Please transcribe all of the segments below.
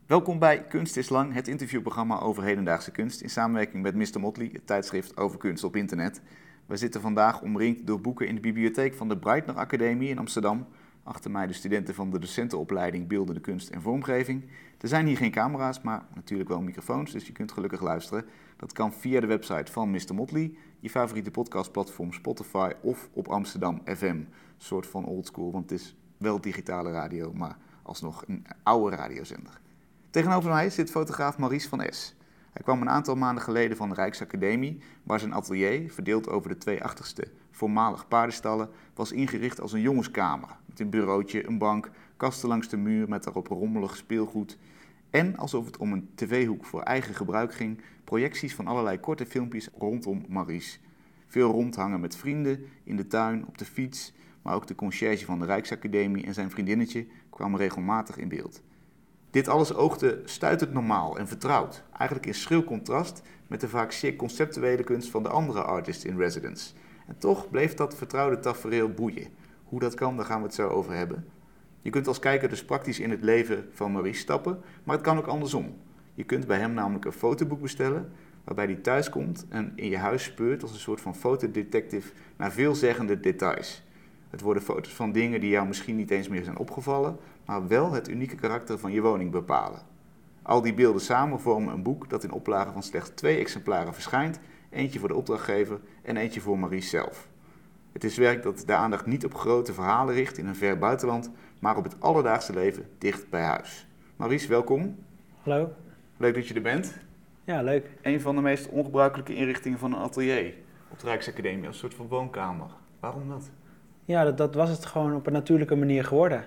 Welkom bij Kunst is Lang, het interviewprogramma over hedendaagse kunst in samenwerking met Mr. Motley, het tijdschrift over kunst op internet. We zitten vandaag omringd door boeken in de bibliotheek van de Breitner Academie in Amsterdam. Achter mij de studenten van de docentenopleiding Beeldende Kunst en Vormgeving. Er zijn hier geen camera's, maar natuurlijk wel microfoons, dus je kunt gelukkig luisteren. Dat kan via de website van Mr. Motley, je favoriete podcastplatform Spotify of op Amsterdam FM. Een soort van oldschool, want het is wel digitale radio, maar alsnog een oude radiozender. Tegenover mij zit fotograaf Maurice van Es. Hij kwam een aantal maanden geleden van de Rijksacademie, waar zijn atelier, verdeeld over de 2 achterste voormalig paardenstallen, was ingericht als een jongenskamer. Met een bureautje, een bank, kasten langs de muur met daarop rommelig speelgoed. En, alsof het om een tv-hoek voor eigen gebruik ging, projecties van allerlei korte filmpjes rondom Maurice. Veel rondhangen met vrienden, in de tuin, op de fiets, maar ook de conciërge van de Rijksacademie en zijn vriendinnetje kwamen regelmatig in beeld. Dit alles oogde stuitend normaal en vertrouwd, eigenlijk in schril contrast met de vaak zeer conceptuele kunst van de andere artists in residence. En toch bleef dat vertrouwde tafereel boeien. Hoe dat kan, daar gaan we het zo over hebben. Je kunt als kijker dus praktisch in het leven van Maurice stappen, maar het kan ook andersom. Je kunt bij hem namelijk een fotoboek bestellen, waarbij hij thuis komt en in je huis speurt als een soort van fotodetective naar veelzeggende details. Het worden foto's van dingen die jou misschien niet eens meer zijn opgevallen, maar wel het unieke karakter van je woning bepalen. Al die beelden samen vormen een boek dat in oplage van slechts 2 exemplaren verschijnt, eentje voor de opdrachtgever en eentje voor Maurice zelf. Het is werk dat de aandacht niet op grote verhalen richt in een ver buitenland, maar op het alledaagse leven dicht bij huis. Maurice, welkom. Hallo. Leuk dat je er bent. Ja, leuk. Een van de meest ongebruikelijke inrichtingen van een atelier op de Rijksacademie, als een soort van woonkamer. Waarom dat? Ja, dat was het gewoon op een natuurlijke manier geworden.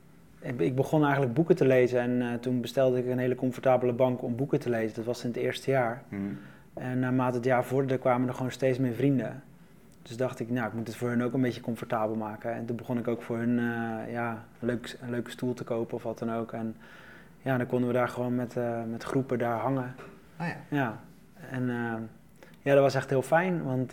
Ik begon eigenlijk boeken te lezen en toen bestelde ik een hele comfortabele bank om boeken te lezen. Dat was in het eerste jaar. En naarmate het jaar vorderde kwamen er gewoon steeds meer vrienden. Dus dacht ik, nou, ik moet het voor hun ook een beetje comfortabel maken. En toen begon ik ook voor hun een leuke stoel te kopen of wat dan ook. En ja, dan konden we daar gewoon met groepen daar hangen. Oh ja. Ja. En dat was echt heel fijn, want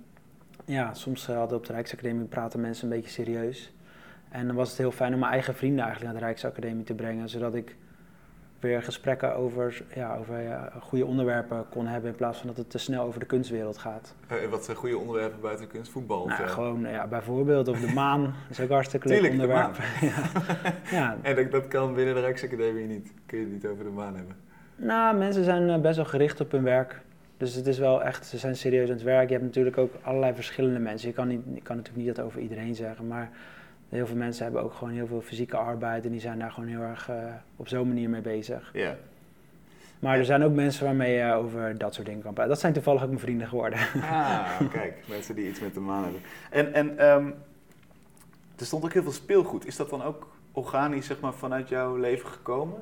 soms hadden op de Rijksacademie praten mensen een beetje serieus. En dan was het heel fijn om mijn eigen vrienden eigenlijk naar de Rijksacademie te brengen, zodat ik weer gesprekken over goede onderwerpen kon hebben in plaats van dat het te snel over de kunstwereld gaat. Wat zijn goede onderwerpen buiten de kunst? Voetbal? Gewoon bijvoorbeeld of de maan, dat is ook hartstikke leuk onderwerp. Ja. En dat kan binnen de Rijksacademie niet? Kun je het niet over de maan hebben? Nou, mensen zijn best wel gericht op hun werk. Dus het is wel echt, ze zijn serieus aan het werk. Je hebt natuurlijk ook allerlei verschillende mensen. Je kan natuurlijk niet dat over iedereen zeggen, maar heel veel mensen hebben ook gewoon heel veel fysieke arbeid en die zijn daar gewoon heel erg op zo'n manier mee bezig. Ja. Maar er zijn ook mensen waarmee je over dat soort dingen kan praten. Dat zijn toevallig ook mijn vrienden geworden. Ah, kijk, mensen die iets met de maan hebben. En er stond ook heel veel speelgoed. Is dat dan ook organisch, zeg maar, vanuit jouw leven gekomen?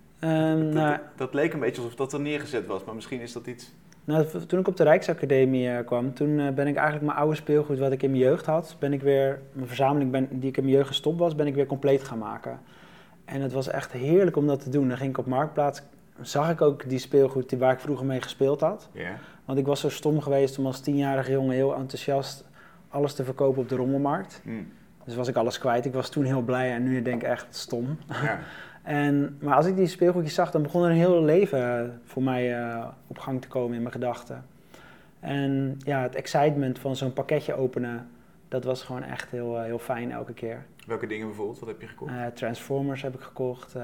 Dat leek een beetje alsof dat er neergezet was, maar misschien is dat iets... Nou, toen ik op de Rijksacademie kwam, toen ben ik eigenlijk mijn oude speelgoed wat ik in mijn jeugd had, mijn verzameling die ik in mijn jeugd gestopt was, ben ik weer compleet gaan maken. En het was echt heerlijk om dat te doen. Dan ging ik op Marktplaats, zag ik ook die speelgoed waar ik vroeger mee gespeeld had. Yeah. Want ik was zo stom geweest om als 10-jarige jongen heel enthousiast alles te verkopen op de rommelmarkt. Dus was ik alles kwijt. Ik was toen heel blij en nu denk ik echt stom. Ja. Maar als ik die speelgoedjes zag, dan begon er een heel leven voor mij op gang te komen in mijn gedachten. En ja, het excitement van zo'n pakketje openen, dat was gewoon echt heel fijn elke keer. Welke dingen bijvoorbeeld? Wat heb je gekocht? Transformers heb ik gekocht,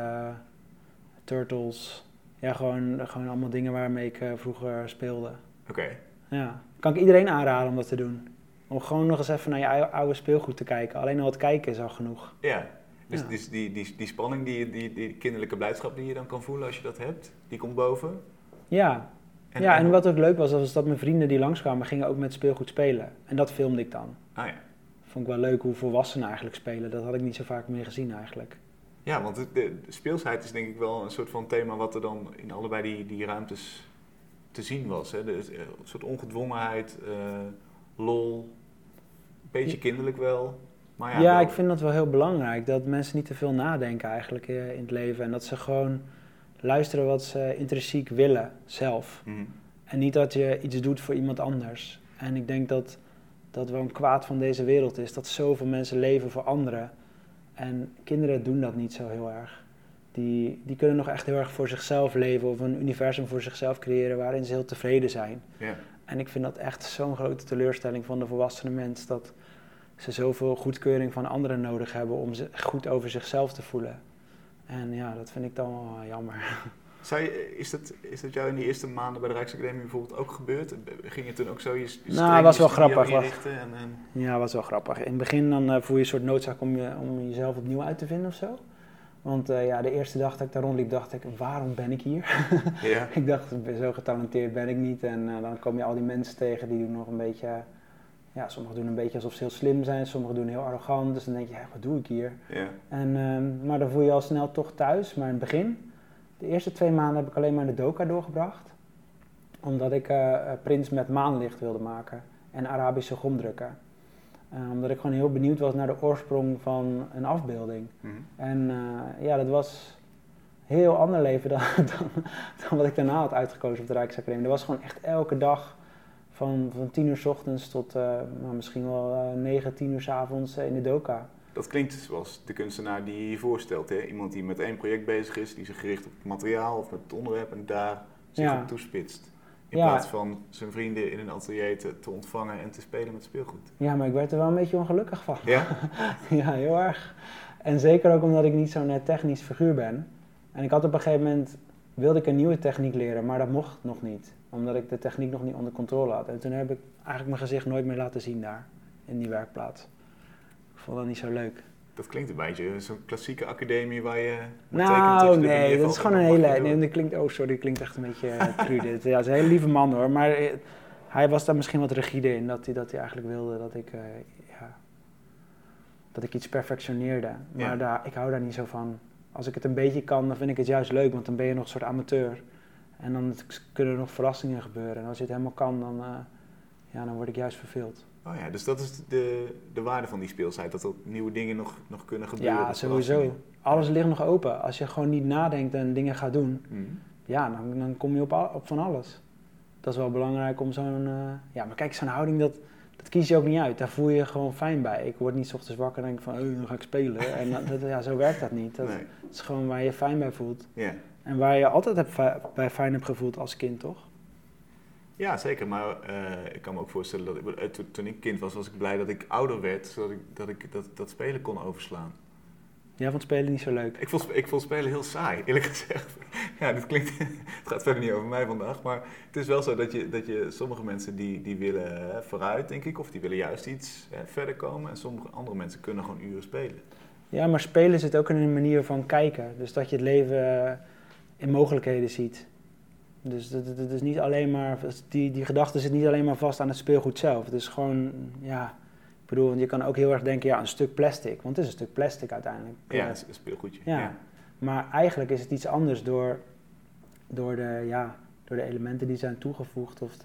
Turtles. Ja, gewoon allemaal dingen waarmee ik vroeger speelde. Oké. Ja, kan ik iedereen aanraden om dat te doen. Om gewoon nog eens even naar je oude speelgoed te kijken. Alleen al het kijken is al genoeg. Ja. Dus die spanning, die kinderlijke blijdschap die je dan kan voelen als je dat hebt, die komt boven? Ja. En wat ook leuk was dat mijn vrienden die langskwamen gingen ook met speelgoed spelen. En dat filmde ik dan. Ah ja. Vond ik wel leuk hoe volwassenen eigenlijk spelen. Dat had ik niet zo vaak meer gezien eigenlijk. Ja, want de speelsheid is denk ik wel een soort van thema wat er dan in allebei die ruimtes te zien was. Hè? Een soort ongedwongenheid, lol, een beetje kinderlijk wel. Maar ja, ik vind dat wel heel belangrijk, dat mensen niet te veel nadenken eigenlijk in het leven. En dat ze gewoon luisteren wat ze intrinsiek willen, zelf. Mm-hmm. En niet dat je iets doet voor iemand anders. En ik denk dat wel een kwaad van deze wereld is, dat zoveel mensen leven voor anderen. En kinderen doen dat niet zo heel erg. die kunnen nog echt heel erg voor zichzelf leven of een universum voor zichzelf creëren waarin ze heel tevreden zijn. Ja. En ik vind dat echt zo'n grote teleurstelling van de volwassene mens, dat ze zoveel goedkeuring van anderen nodig hebben om goed over zichzelf te voelen. En ja, dat vind ik dan wel jammer. Is dat jou in die eerste maanden bij de Rijksacademie bijvoorbeeld ook gebeurd? Ging je toen ook zo je was wel grappig. inrichten? Ja, was wel grappig. In het begin dan voel je een soort noodzaak om jezelf opnieuw uit te vinden of zo. Want de eerste dag dat ik daar rondliep, dacht ik, waarom ben ik hier? Ja. Ik dacht, zo getalenteerd ben ik niet. En dan kom je al die mensen tegen die doen nog een beetje... sommigen doen een beetje alsof ze heel slim zijn, sommigen doen heel arrogant. Dus dan denk je, wat doe ik hier? Ja. Maar dan voel je je al snel toch thuis. Maar in het begin, de eerste 2 maanden heb ik alleen maar in de doka doorgebracht. Omdat ik prints met maanlicht wilde maken en Arabische gomdrukken. Omdat ik gewoon heel benieuwd was naar de oorsprong van een afbeelding. Mm-hmm. En dat was een heel ander leven dan wat ik daarna had uitgekozen op de Rijksacademie. Dat was gewoon echt elke dag van 10 uur 's ochtends tot misschien wel 9, 10 uur 's avonds in de doka. Dat klinkt zoals de kunstenaar die je je voorstelt. Hè? Iemand die met één project bezig is, die zich gericht op het materiaal of met het onderwerp en daar zich op toespitst. In plaats van zijn vrienden in een atelier te ontvangen en te spelen met speelgoed. Ja, maar ik werd er wel een beetje ongelukkig van. Ja? Ja, heel erg. En zeker ook omdat ik niet zo'n technisch figuur ben. En ik had op een gegeven moment, wilde ik een nieuwe techniek leren, maar dat mocht nog niet. Omdat ik de techniek nog niet onder controle had. En toen heb ik eigenlijk mijn gezicht nooit meer laten zien daar, in die werkplaats. Ik vond dat niet zo leuk. Dat klinkt een beetje zo'n klassieke academie waar je... Nee, dat is gewoon een hele... Nee, dat klinkt echt een beetje cru dit. Ja, het is een hele lieve man hoor, maar hij was daar misschien wat rigide in. Dat hij eigenlijk wilde dat ik iets perfectioneerde. Maar ik hou daar niet zo van. Als ik het een beetje kan, dan vind ik het juist leuk, want dan ben je nog een soort amateur. En dan kunnen er nog verrassingen gebeuren. En als je het helemaal kan, dan word ik juist verveeld. Oh ja, dus dat is de waarde van die speelsheid, dat er nieuwe dingen nog kunnen gebeuren. Ja, sowieso. Alles ligt nog open. Als je gewoon niet nadenkt en dingen gaat doen, dan kom je op van alles. Dat is wel belangrijk om zo'n... maar kijk, zo'n houding, dat kies je ook niet uit. Daar voel je je gewoon fijn bij. Ik word niet 's ochtends wakker en denk van, dan ga ik spelen. En zo werkt dat niet. Dat is gewoon waar je je fijn bij voelt. Yeah. En waar je altijd bij fijn hebt gevoeld als kind, toch? Ja, zeker. Maar ik kan me ook voorstellen dat toen ik kind was ik blij dat ik ouder werd, zodat ik dat spelen kon overslaan. Jij vond spelen niet zo leuk? Ik vond spelen heel saai, eerlijk gezegd. Ja, het gaat verder niet over mij vandaag, maar het is wel zo dat je sommige mensen die willen vooruit, denk ik, of die willen juist iets verder komen en sommige andere mensen kunnen gewoon uren spelen. Ja, maar spelen zit ook in een manier van kijken. Dus dat je het leven in mogelijkheden ziet. Dus dat is niet alleen maar, die gedachte zit niet alleen maar vast aan het speelgoed zelf. Het is gewoon, ik bedoel, je kan ook heel erg denken, een stuk plastic. Want het is een stuk plastic uiteindelijk. Ja, het is een speelgoedje. Ja. Maar eigenlijk is het iets anders door de elementen die zijn toegevoegd of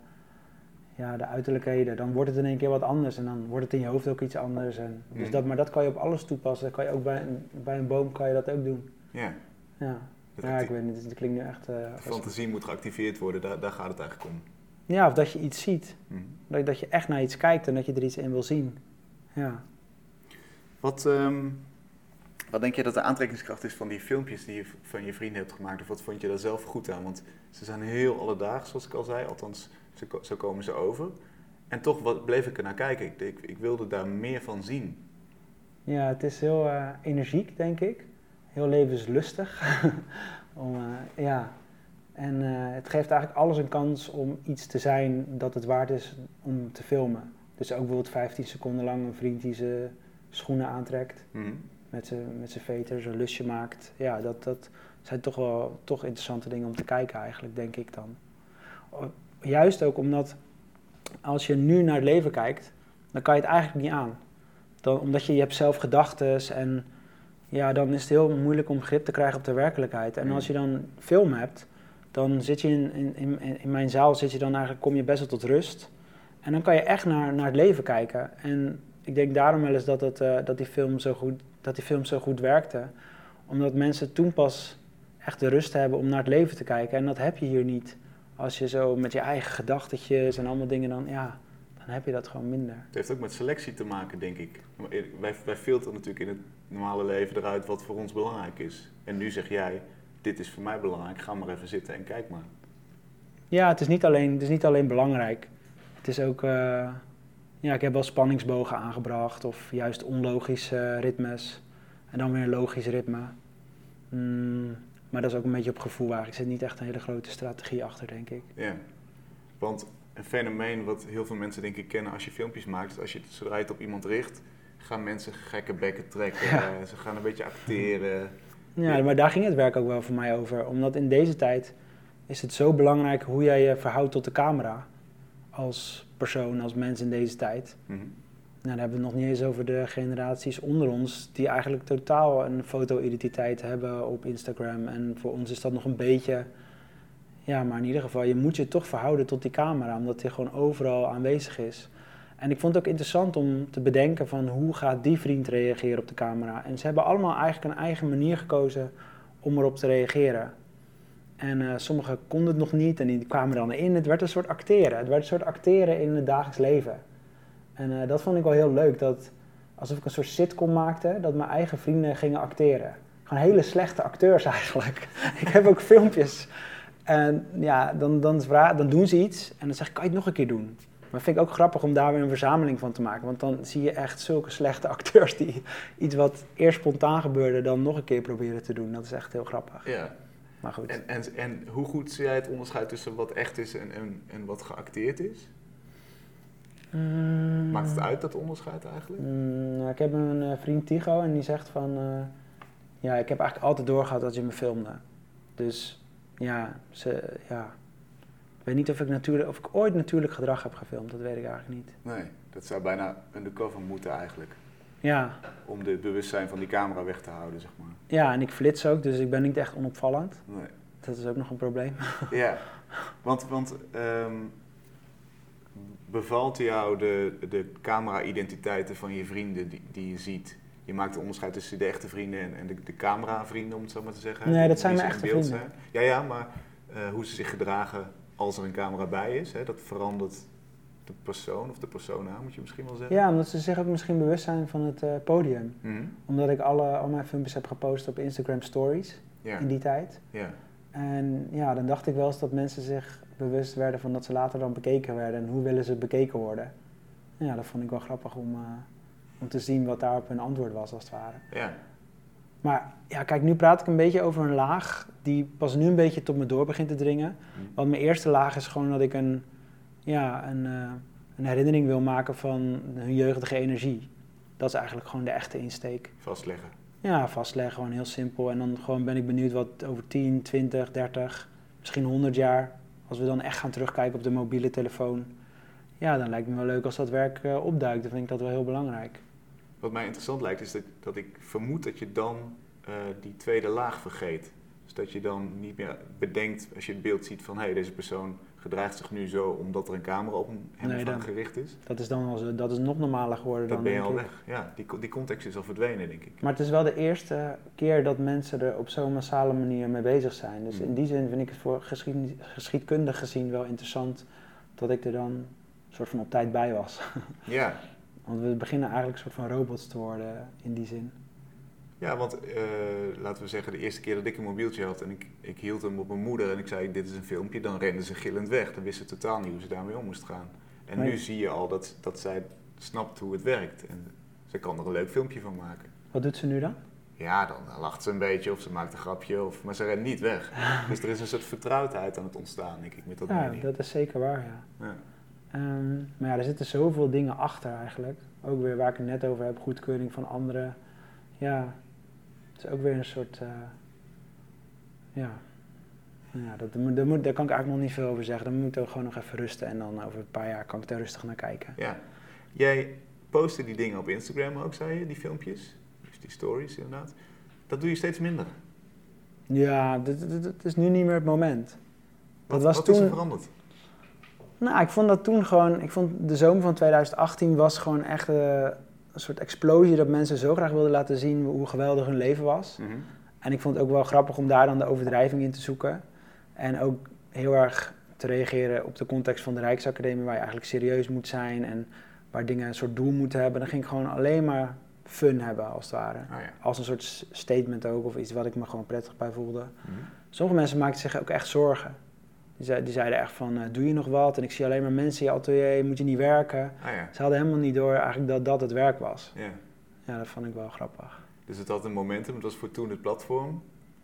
de uiterlijkheden. Dan wordt het in één keer wat anders en dan wordt het in je hoofd ook iets anders. Dus dat kan je op alles toepassen. Dat kan je ook bij een boom kan je dat ook doen. Ja. Ja, ik weet niet, het klinkt nu echt... de fantasie moet geactiveerd worden, daar gaat het eigenlijk om. Ja, of dat je iets ziet. Dat je echt naar iets kijkt en dat je er iets in wil zien. Ja. Wat denk je dat de aantrekkingskracht is van die filmpjes die je van je vrienden hebt gemaakt? Of wat vond je daar zelf goed aan? Want ze zijn heel alledaags, zoals ik al zei. Althans, zo komen ze over. En toch bleef ik er naar kijken. Ik wilde daar meer van zien. Ja, het is heel energiek, denk ik. Heel levenslustig. En het geeft eigenlijk alles een kans om iets te zijn dat het waard is om te filmen. Dus ook bijvoorbeeld 15 seconden lang een vriend die zijn schoenen aantrekt. Met zijn veter, zo'n lusje maakt. Ja, dat zijn toch interessante dingen om te kijken eigenlijk, denk ik dan. Juist ook omdat als je nu naar het leven kijkt, dan kan je het eigenlijk niet aan. Omdat je hebt zelf gedachtes en dan is het heel moeilijk om grip te krijgen op de werkelijkheid. En als je dan film hebt, dan zit je in mijn zaal kom je best wel tot rust. En dan kan je echt naar het leven kijken. En ik denk daarom wel eens dat die film zo goed werkte. Omdat mensen toen pas echt de rust hebben om naar het leven te kijken. En dat heb je hier niet. Als je zo met je eigen gedachtetjes en allemaal dingen dan heb je dat gewoon minder. Het heeft ook met selectie te maken, denk ik. Wij filteren natuurlijk in het normale leven eruit wat voor ons belangrijk is. En nu zeg jij, dit is voor mij belangrijk, ga maar even zitten en kijk maar. Ja, het is niet alleen belangrijk. Het is ook, ik heb wel spanningsbogen aangebracht of juist onlogische ritmes en dan weer een logisch ritme. Maar dat is ook een beetje op gevoel eigenlijk. Er zit niet echt een hele grote strategie achter, denk ik. Ja, want een fenomeen wat heel veel mensen denk ik kennen als je filmpjes maakt, is zodra je het op iemand richt, gaan mensen gekke bekken trekken, ze gaan een beetje acteren. Ja, maar daar ging het werk ook wel voor mij over. Omdat in deze tijd is het zo belangrijk hoe jij je verhoudt tot de camera. Als persoon, als mens in deze tijd. Mm-hmm. Nou, dan hebben we het nog niet eens over de generaties onder ons die eigenlijk totaal een foto-identiteit hebben op Instagram. En voor ons is dat nog een beetje, maar in ieder geval, je moet je toch verhouden tot die camera, omdat die gewoon overal aanwezig is. En ik vond het ook interessant om te bedenken van hoe gaat die vriend reageren op de camera. En ze hebben allemaal eigenlijk een eigen manier gekozen om erop te reageren. En sommigen konden het nog niet en die kwamen dan in. Het werd een soort acteren. Het werd een soort acteren in het dagelijks leven. En dat vond ik wel heel leuk, dat alsof ik een soort sitcom maakte, dat mijn eigen vrienden gingen acteren. Gewoon hele slechte acteurs eigenlijk. Ik heb ook filmpjes. En ja, dan doen ze iets en dan zeg ik, kan je het nog een keer doen? Maar vind ik ook grappig om daar weer een verzameling van te maken. Want dan zie je echt zulke slechte acteurs die iets wat eerst spontaan gebeurde dan nog een keer proberen te doen. Dat is echt heel grappig. Ja. Maar goed. En hoe goed zie jij het onderscheid tussen wat echt is en wat geacteerd is? Maakt het uit, dat onderscheid eigenlijk? Nou, ik heb een vriend Tigo en die zegt van, ik heb eigenlijk altijd doorgehad dat je me filmde. Dus ik weet niet of ik ooit natuurlijk gedrag heb gefilmd, dat weet ik eigenlijk niet. Nee, dat zou bijna undercover moeten eigenlijk. Ja. Om het bewustzijn van die camera weg te houden, zeg maar. Ja, en ik flits ook, dus ik ben niet echt onopvallend. Nee. Dat is ook nog een probleem. Ja, want bevalt jou de camera-identiteiten van je vrienden die je ziet? Je maakt een onderscheid tussen de echte vrienden en de camera-vrienden, om het zo maar te zeggen. Nee, dat zijn mijn echte vrienden. Zijn. Ja, maar hoe ze zich gedragen als er een camera bij is, dat verandert de persoon of de persona, moet je misschien wel zeggen. Ja, omdat ze zich ook misschien bewust zijn van het podium. Mm-hmm. Omdat ik al mijn filmpjes heb gepost op Instagram Stories in die tijd. Ja. En dan dacht ik wel eens dat mensen zich bewust werden van dat ze later dan bekeken werden. En hoe willen ze bekeken worden? Ja, dat vond ik wel grappig om te zien wat daarop hun antwoord was, als het ware. Ja. Maar kijk, nu praat ik een beetje over een laag die pas nu een beetje tot me door begint te dringen. Want mijn eerste laag is gewoon dat ik een herinnering wil maken van hun jeugdige energie. Dat is eigenlijk gewoon de echte insteek. Vastleggen. Ja, vastleggen, gewoon heel simpel. En dan gewoon ben ik benieuwd wat over 10, 20, 30, misschien 100 jaar, als we dan echt gaan terugkijken op de mobiele telefoon. Ja, dan lijkt me wel leuk als dat werk opduikt. Dan vind ik dat wel heel belangrijk. Wat mij interessant lijkt is dat ik vermoed dat je dan die tweede laag vergeet. Dus dat je dan niet meer bedenkt als je het beeld ziet van deze persoon gedraagt zich nu zo omdat er een camera op hem gericht is. Dat is nog normaler geworden dan. Dat ben je al weg. Ja, die context is al verdwenen, denk ik. Maar het is wel de eerste keer dat mensen er op zo'n massale manier mee bezig zijn. Dus in die zin vind ik het voor geschiedkundig gezien wel interessant dat ik er dan een soort van op tijd bij was. Ja. Want we beginnen eigenlijk een soort van robots te worden in die zin. Ja, want laten we zeggen, de eerste keer dat ik een mobieltje had en ik hield hem op mijn moeder en ik zei dit is een filmpje, dan renden ze gillend weg. Dan wisten ze totaal niet hoe ze daarmee om moest gaan. En nu zie je al dat zij snapt hoe het werkt en ze kan er een leuk filmpje van maken. Wat doet ze nu dan? Ja, dan lacht ze een beetje of ze maakt een grapje, maar ze rent niet weg. Dus er is een soort vertrouwdheid aan het ontstaan, denk ik, met dat medium. Ja, dat is zeker waar, ja. Maar er zitten zoveel dingen achter eigenlijk. Ook weer waar ik het net over heb, goedkeuring van anderen. Ja, het is ook weer een soort, daar kan ik eigenlijk nog niet veel over zeggen. Dan moeten we gewoon nog even rusten en dan over een paar jaar kan ik er rustig naar kijken. Ja, jij postte die dingen op Instagram ook, zei je, die filmpjes, dus die stories inderdaad. Dat doe je steeds minder. Ja, dat is nu niet meer het moment. Wat is er veranderd? Nou, ik vond dat toen gewoon, de zomer van 2018 was gewoon echt een soort explosie dat mensen zo graag wilden laten zien hoe geweldig hun leven was. Mm-hmm. En ik vond het ook wel grappig om daar dan de overdrijving in te zoeken. En ook heel erg te reageren op de context van de Rijksacademie, waar je eigenlijk serieus moet zijn en waar dingen een soort doel moeten hebben. Dan ging ik gewoon alleen maar fun hebben, als het ware. Oh ja. Als een soort statement ook, of iets wat ik me gewoon prettig bij voelde. Mhm. Sommige mensen maakten zich ook echt zorgen. Die zeiden echt van, doe je nog wat? En ik zie alleen maar mensen in je atelier, moet je niet werken? Ah ja. Ze hadden helemaal niet door eigenlijk dat het werk was. Ja. Ja, dat vond ik wel grappig. Dus het had een momentum, het was voor toen het platform.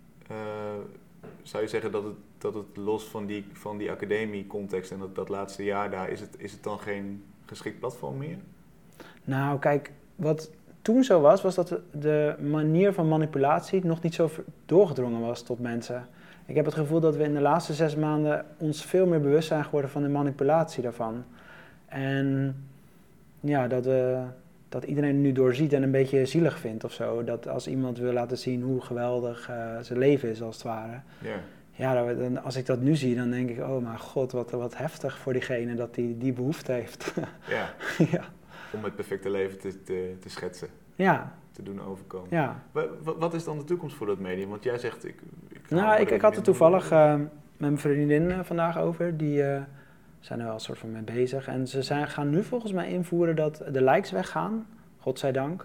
Zou je zeggen dat het los van die academie-context en dat laatste jaar daar, is het dan geen geschikt platform meer? Nou, kijk, wat toen zo was dat de manier van manipulatie nog niet zo doorgedrongen was tot mensen. Ik heb het gevoel dat we in de laatste 6 maanden ons veel meer bewust zijn geworden van de manipulatie daarvan. En ja, dat iedereen het nu doorziet en een beetje zielig vindt of zo. Dat als iemand wil laten zien hoe geweldig zijn leven is, als het ware. Ja. Ja, als ik dat nu zie, dan denk ik, oh mijn god, wat heftig voor diegene dat die behoefte heeft. Ja. Ja. Om het perfecte leven te schetsen. Ja. Te doen overkomen. Ja. Wat is dan de toekomst voor dat medium? Want jij zegt... Ik had er toevallig met mijn vriendin vandaag over. Die zijn er wel een soort van mee bezig. En ze gaan nu volgens mij invoeren dat de likes weggaan. Godzijdank.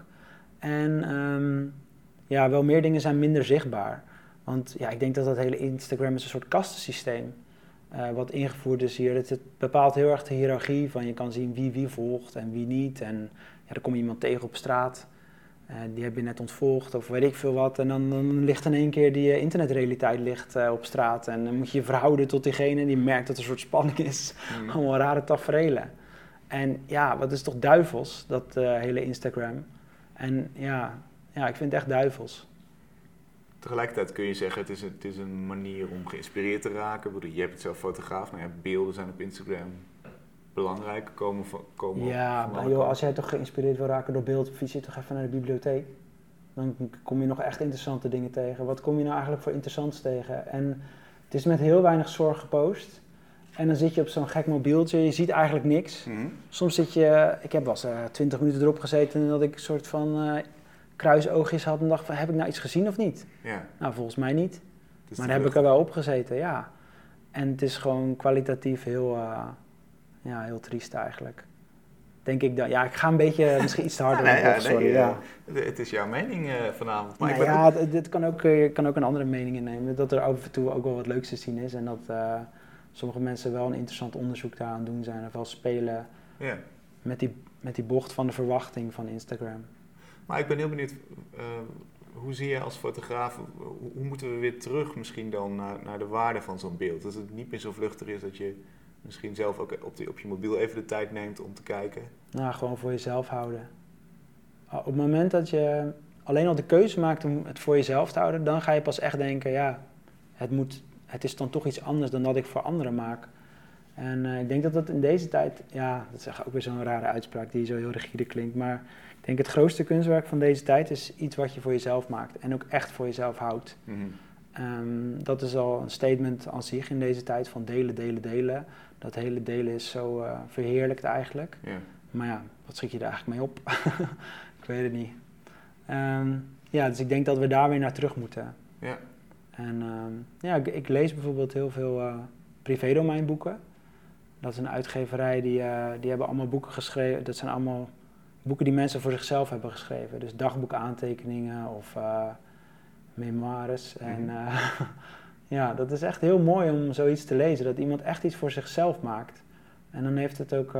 En wel meer dingen zijn minder zichtbaar. Want ja, ik denk dat hele Instagram is een soort kastensysteem. Wat ingevoerd is hier. Het bepaalt heel erg de hiërarchie van je kan zien wie volgt en wie niet. En ja, dan kom je iemand tegen op straat. Die heb je net ontvolgd of weet ik veel wat. En dan ligt in één keer die internetrealiteit op straat. En dan moet je je verhouden tot diegene die merkt dat er een soort spanning is. Allemaal rare taferelen. En ja, wat is toch duivels, dat hele Instagram. En ja, ik vind het echt duivels. Tegelijkertijd kun je zeggen, het is een manier om geïnspireerd te raken. Je hebt het zelf fotograaf, maar beelden zijn op Instagram belangrijk. Als jij toch geïnspireerd wil raken door beeld, fiets je toch even naar de bibliotheek. Dan kom je nog echt interessante dingen tegen. Wat kom je nou eigenlijk voor interessants tegen? En het is met heel weinig zorg gepost. En dan zit je op zo'n gek mobieltje, je ziet eigenlijk niks. Mm-hmm. Soms ik heb wel eens 20 minuten erop gezeten en dat ik een soort van kruisoogjes had en dacht van, heb ik nou iets gezien of niet? Ja. Nou, volgens mij niet. Maar dan heb ik er wel op gezeten, ja. En het is gewoon kwalitatief heel triest eigenlijk. Denk ik dan. Ja, ik ga een beetje misschien iets te hard sorry. Het is jouw mening vanavond. Maar je kan ook een andere mening innemen. Dat er af en toe ook wel wat leuks te zien is. En dat sommige mensen wel een interessant onderzoek daaraan doen zijn. Of wel spelen met die bocht van de verwachting van Instagram. Maar ik ben heel benieuwd, hoe zie je als fotograaf, hoe moeten we weer terug misschien dan naar de waarde van zo'n beeld? Dat het niet meer zo vluchtig is dat je misschien zelf ook op je mobiel even de tijd neemt om te kijken. Nou, gewoon voor jezelf houden. Op het moment dat je alleen al de keuze maakt om het voor jezelf te houden, dan ga je pas echt denken, ja, het is dan toch iets anders dan dat ik voor anderen maak. En ik denk dat dat in deze tijd, ja, dat is ook weer zo'n rare uitspraak die zo heel rigide klinkt, maar ik denk het grootste kunstwerk van deze tijd is iets wat je voor jezelf maakt en ook echt voor jezelf houdt. Mm-hmm. Dat is al een statement aan zich in deze tijd van delen. Dat hele delen is zo verheerlijkt eigenlijk. Yeah. Maar ja, wat schiet je er eigenlijk mee op? Ik weet het niet. Dus ik denk dat we daar weer naar terug moeten. Yeah. En ik lees bijvoorbeeld heel veel privédomeinboeken. Dat is een uitgeverij die hebben allemaal boeken geschreven. Dat zijn allemaal boeken die mensen voor zichzelf hebben geschreven. Dus dagboekaantekeningen of memoires. En dat is echt heel mooi om zoiets te lezen. Dat iemand echt iets voor zichzelf maakt. En dan heeft het ook...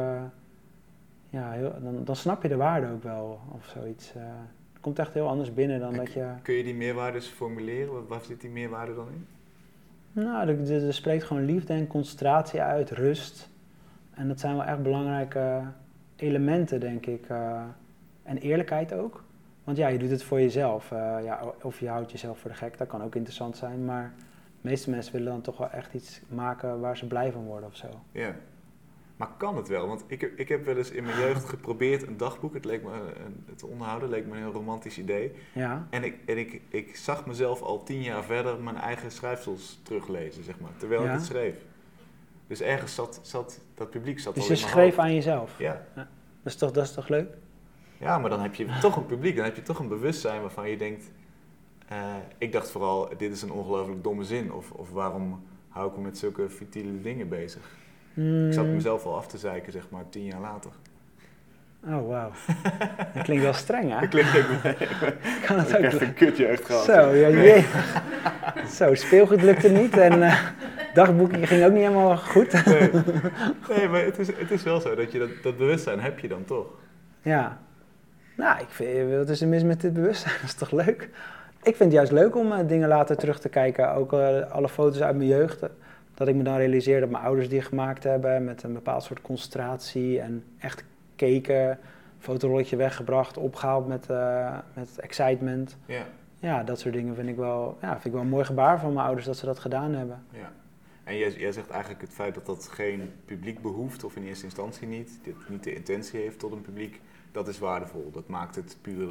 dan snap je de waarde ook wel of zoiets. Het komt echt heel anders binnen dan dat je... Kun je die meerwaardes formuleren? Waar zit die meerwaarde dan in? Nou, er spreekt gewoon liefde en concentratie uit, rust. En dat zijn wel echt belangrijke elementen, denk ik. En eerlijkheid ook. Want ja, je doet het voor jezelf. Of je houdt jezelf voor de gek, dat kan ook interessant zijn. Maar de meeste mensen willen dan toch wel echt iets maken waar ze blij van worden of zo. Ja. Maar kan het wel? Want ik heb wel eens in mijn jeugd geprobeerd een dagboek. Het onderhouden leek me een heel romantisch idee. Ja. En ik zag mezelf al 10 jaar verder mijn eigen schrijfsels teruglezen, zeg maar. Terwijl ik het schreef. Dus ergens zat dat publiek zat dus al in je mijn schreef hoofd. aan jezelf? Ja. Dat is toch leuk? Ja, maar dan heb je toch een publiek. Dan heb je toch een bewustzijn waarvan je denkt... ik dacht vooral, dit is een ongelooflijk domme zin. Of waarom hou ik me met zulke futiele dingen bezig? Ik zat mezelf al af te zeiken, zeg maar, 10 jaar later. Oh, wauw. Dat klinkt wel streng, hè? Dat klinkt ook Kan het ik heb ook echt een kutjeugd gehad. Zo, ja, jee. Zo, speelgoed lukte niet en dagboekje ging ook niet helemaal goed. Nee, maar het is wel zo dat je dat bewustzijn heb je dan toch. Ja. Nou, wat is er mis met dit bewustzijn? Dat is toch leuk? Ik vind het juist leuk om dingen later terug te kijken. Ook alle foto's uit mijn jeugd. Dat ik me dan realiseer dat mijn ouders die gemaakt hebben met een bepaald soort concentratie en echt keken. Fotorolletje weggebracht, opgehaald met excitement. Ja. Ja, dat soort dingen vind ik wel een mooi gebaar van mijn ouders dat ze dat gedaan hebben. Ja. En jij zegt eigenlijk het feit dat dat geen publiek behoeft, of in eerste instantie niet, dit niet de intentie heeft tot een publiek, dat is waardevol. Dat maakt het puur.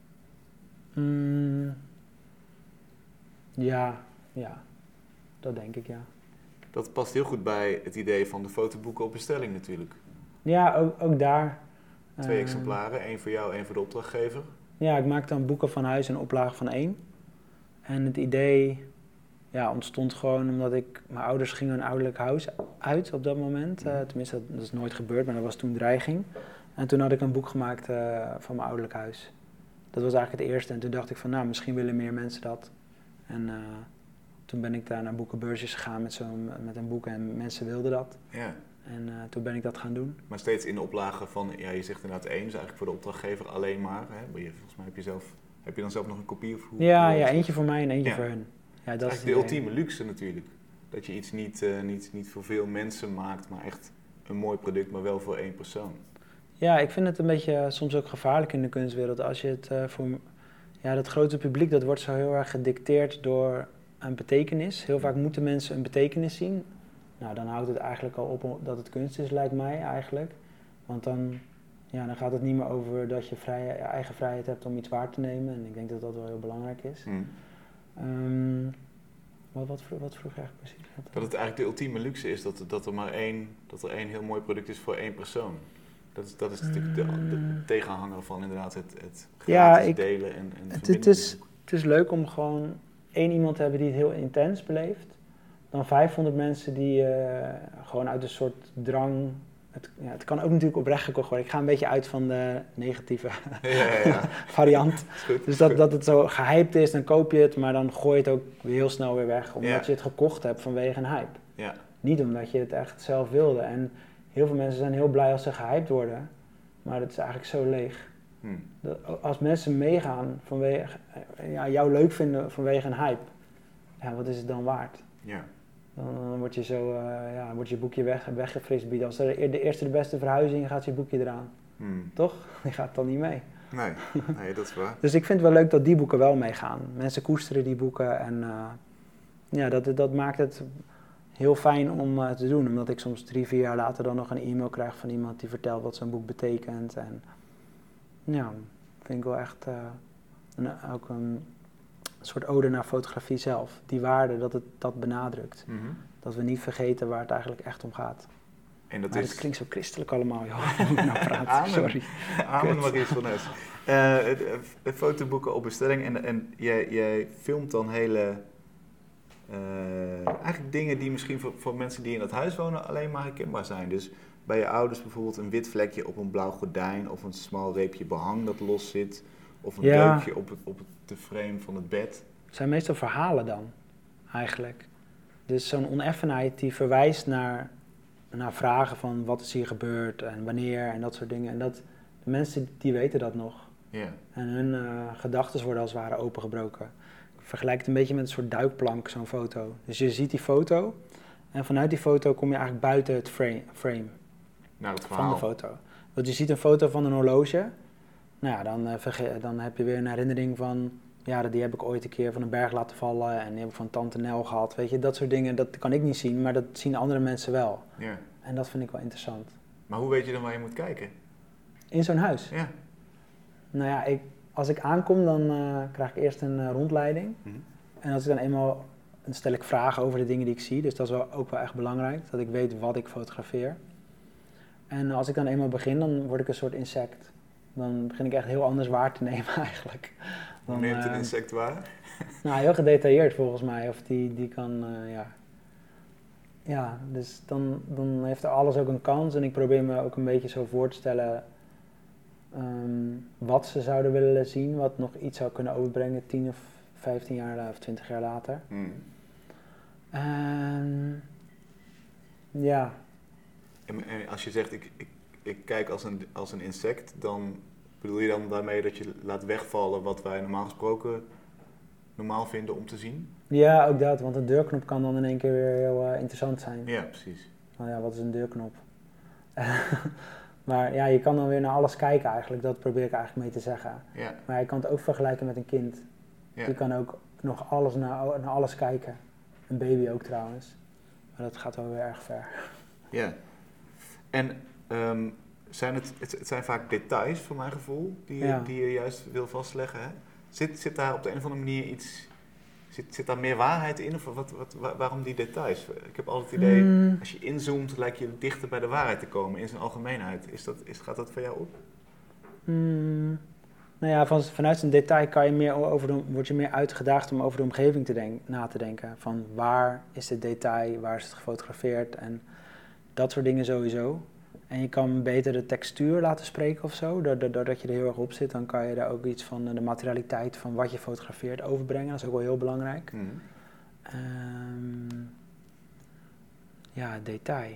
Ja, dat denk ik, ja. Dat past heel goed bij het idee van de fotoboeken op bestelling natuurlijk. Ja, ook daar. 2 exemplaren, 1 voor jou, 1 voor de opdrachtgever. Ja, ik maak dan boeken van huis en oplage van 1. En het idee ontstond gewoon omdat mijn ouders gingen hun ouderlijk huis uit op dat moment. Tenminste, dat is nooit gebeurd, maar dat was toen dreiging. En toen had ik een boek gemaakt van mijn ouderlijk huis. Dat was eigenlijk het eerste. En toen dacht ik van, misschien willen meer mensen dat. En toen ben ik daar naar boekenbeursjes gegaan met een boek en mensen wilden dat. Ja. En toen ben ik dat gaan doen. Maar steeds in de oplage van, je zegt inderdaad 1, dus eigenlijk voor de opdrachtgever alleen maar. Hè? Volgens mij heb je dan zelf nog een kopie? Of hoe, ja, eentje voor mij en eentje voor hun. Ja, dat is eigenlijk de ultieme luxe natuurlijk. Dat je iets niet voor veel mensen maakt, maar echt een mooi product, maar wel voor 1 persoon. Ja, ik vind het een beetje soms ook gevaarlijk in de kunstwereld. Als je het dat grote publiek, dat wordt zo heel erg gedicteerd door een betekenis. Heel vaak moeten mensen een betekenis zien. Nou, dan houdt het eigenlijk al op dat het kunst is, lijkt mij eigenlijk. Want dan gaat het niet meer over dat je eigen vrijheid hebt om iets waar te nemen. En ik denk dat dat wel heel belangrijk is. Wat vroeg je eigenlijk precies? Dat het eigenlijk de ultieme luxe is dat er één heel mooi product is voor 1 persoon. Dat is natuurlijk de tegenhanger van inderdaad het gratis delen en het is leuk om gewoon 1 iemand te hebben die het heel intens beleeft. Dan 500 mensen die gewoon uit een soort drang... Het kan ook natuurlijk oprecht gekocht worden. Ik ga een beetje uit van de negatieve variant. Goed, dus dat het zo gehyped is, dan koop je het, maar dan gooi je het ook heel snel weer weg. Omdat je het gekocht hebt vanwege een hype. Ja. Niet omdat je het echt zelf wilde. En heel veel mensen zijn heel blij als ze gehyped worden. Maar het is eigenlijk zo leeg. Als mensen meegaan vanwege... jou leuk vinden vanwege een hype. Ja, wat is het dan waard? Ja. Dan word je zo, wordt je boekje weggefrist bieden. Als de eerste de beste verhuizing gaat je boekje eraan. Toch? Die gaat dan niet mee. Nee, dat is waar. Dus ik vind het wel leuk dat die boeken wel meegaan. Mensen koesteren die boeken en dat maakt het heel fijn om te doen. Omdat ik soms 3-4 jaar later dan nog een e-mail krijg van iemand die vertelt wat zo'n boek betekent. En vind ik wel echt ook een soort ode naar fotografie zelf. Die waarde, dat het dat benadrukt. Mm-hmm. Dat we niet vergeten waar het eigenlijk echt om gaat. En dat het klinkt zo christelijk allemaal, joh. Amen. Sorry. Amen, Maries van Nes. De fotoboeken op bestelling en jij filmt dan eigenlijk dingen die misschien voor mensen die in dat huis wonen alleen maar herkenbaar zijn. Dus bij je ouders bijvoorbeeld een wit vlekje op een blauw gordijn of een smal reepje behang dat los zit. Of een deukje op de frame van het bed. Het zijn meestal verhalen dan, eigenlijk. Dus zo'n oneffenheid die verwijst naar vragen van wat is hier gebeurd en wanneer en dat soort dingen. En de mensen die weten dat nog. Yeah. En hun gedachten worden als het ware opengebroken. Ik vergelijk het een beetje met een soort duikplank, zo'n foto. Dus je ziet die foto en vanuit die foto kom je eigenlijk buiten het frame naar het van de foto. Want je ziet een foto van een horloge. Nou ja, dan heb je weer een herinnering van... Ja, die heb ik ooit een keer van een berg laten vallen en die heb ik van tante Nel gehad. Weet je, dat soort dingen, dat kan ik niet zien, maar dat zien andere mensen wel. Ja. En dat vind ik wel interessant. Maar hoe weet je dan waar je moet kijken? In zo'n huis? Ja. Nou ja, als ik aankom, dan krijg ik eerst een rondleiding. Mm-hmm. En als ik dan eenmaal... Dan stel ik vragen over de dingen die ik zie, dus dat is ook wel echt belangrijk. Dat ik weet wat ik fotografeer. En als ik dan eenmaal begin, dan word ik een soort insect. Dan begin ik echt heel anders waar te nemen eigenlijk. Hoe neemt een insect waar? Nou, heel gedetailleerd volgens mij. Of die kan, Ja, dus dan heeft alles ook een kans. En ik probeer me ook een beetje zo voor te stellen... wat ze zouden willen zien, wat nog iets zou kunnen overbrengen 10 of 15 jaar of 20 jaar later. Ja. En als je zegt, ik kijk als een insect, dan bedoel je dan daarmee dat je laat wegvallen wat wij normaal gesproken normaal vinden om te zien? Ja, ook dat, want een deurknop kan dan in één keer weer heel interessant zijn. Ja, precies. Nou ja, wat is een deurknop? Maar ja, je kan dan weer naar alles kijken eigenlijk, dat probeer ik eigenlijk mee te zeggen. Ja. Maar je kan het ook vergelijken met een kind. Ja. Je kan ook nog alles naar alles kijken. Een baby ook trouwens. Maar dat gaat wel weer erg ver. Ja. En het zijn vaak details, voor mijn gevoel, die je juist wil vastleggen. Hè? Zit daar op de een of andere manier iets... Zit daar meer waarheid in? Of waarom die details? Ik heb altijd het idee, als je inzoomt, lijkt je dichter bij de waarheid te komen in zijn algemeenheid. Gaat dat voor jou op? Nou ja, vanuit zijn detail kan je word je meer uitgedaagd om over de omgeving na te denken. Van waar is het detail, waar is het gefotografeerd en dat soort dingen sowieso. En je kan beter de textuur laten spreken of zo. Doordat je er heel erg op zit, dan kan je daar ook iets van de materialiteit van wat je fotografeert overbrengen. Dat is ook wel heel belangrijk. Ja, detail.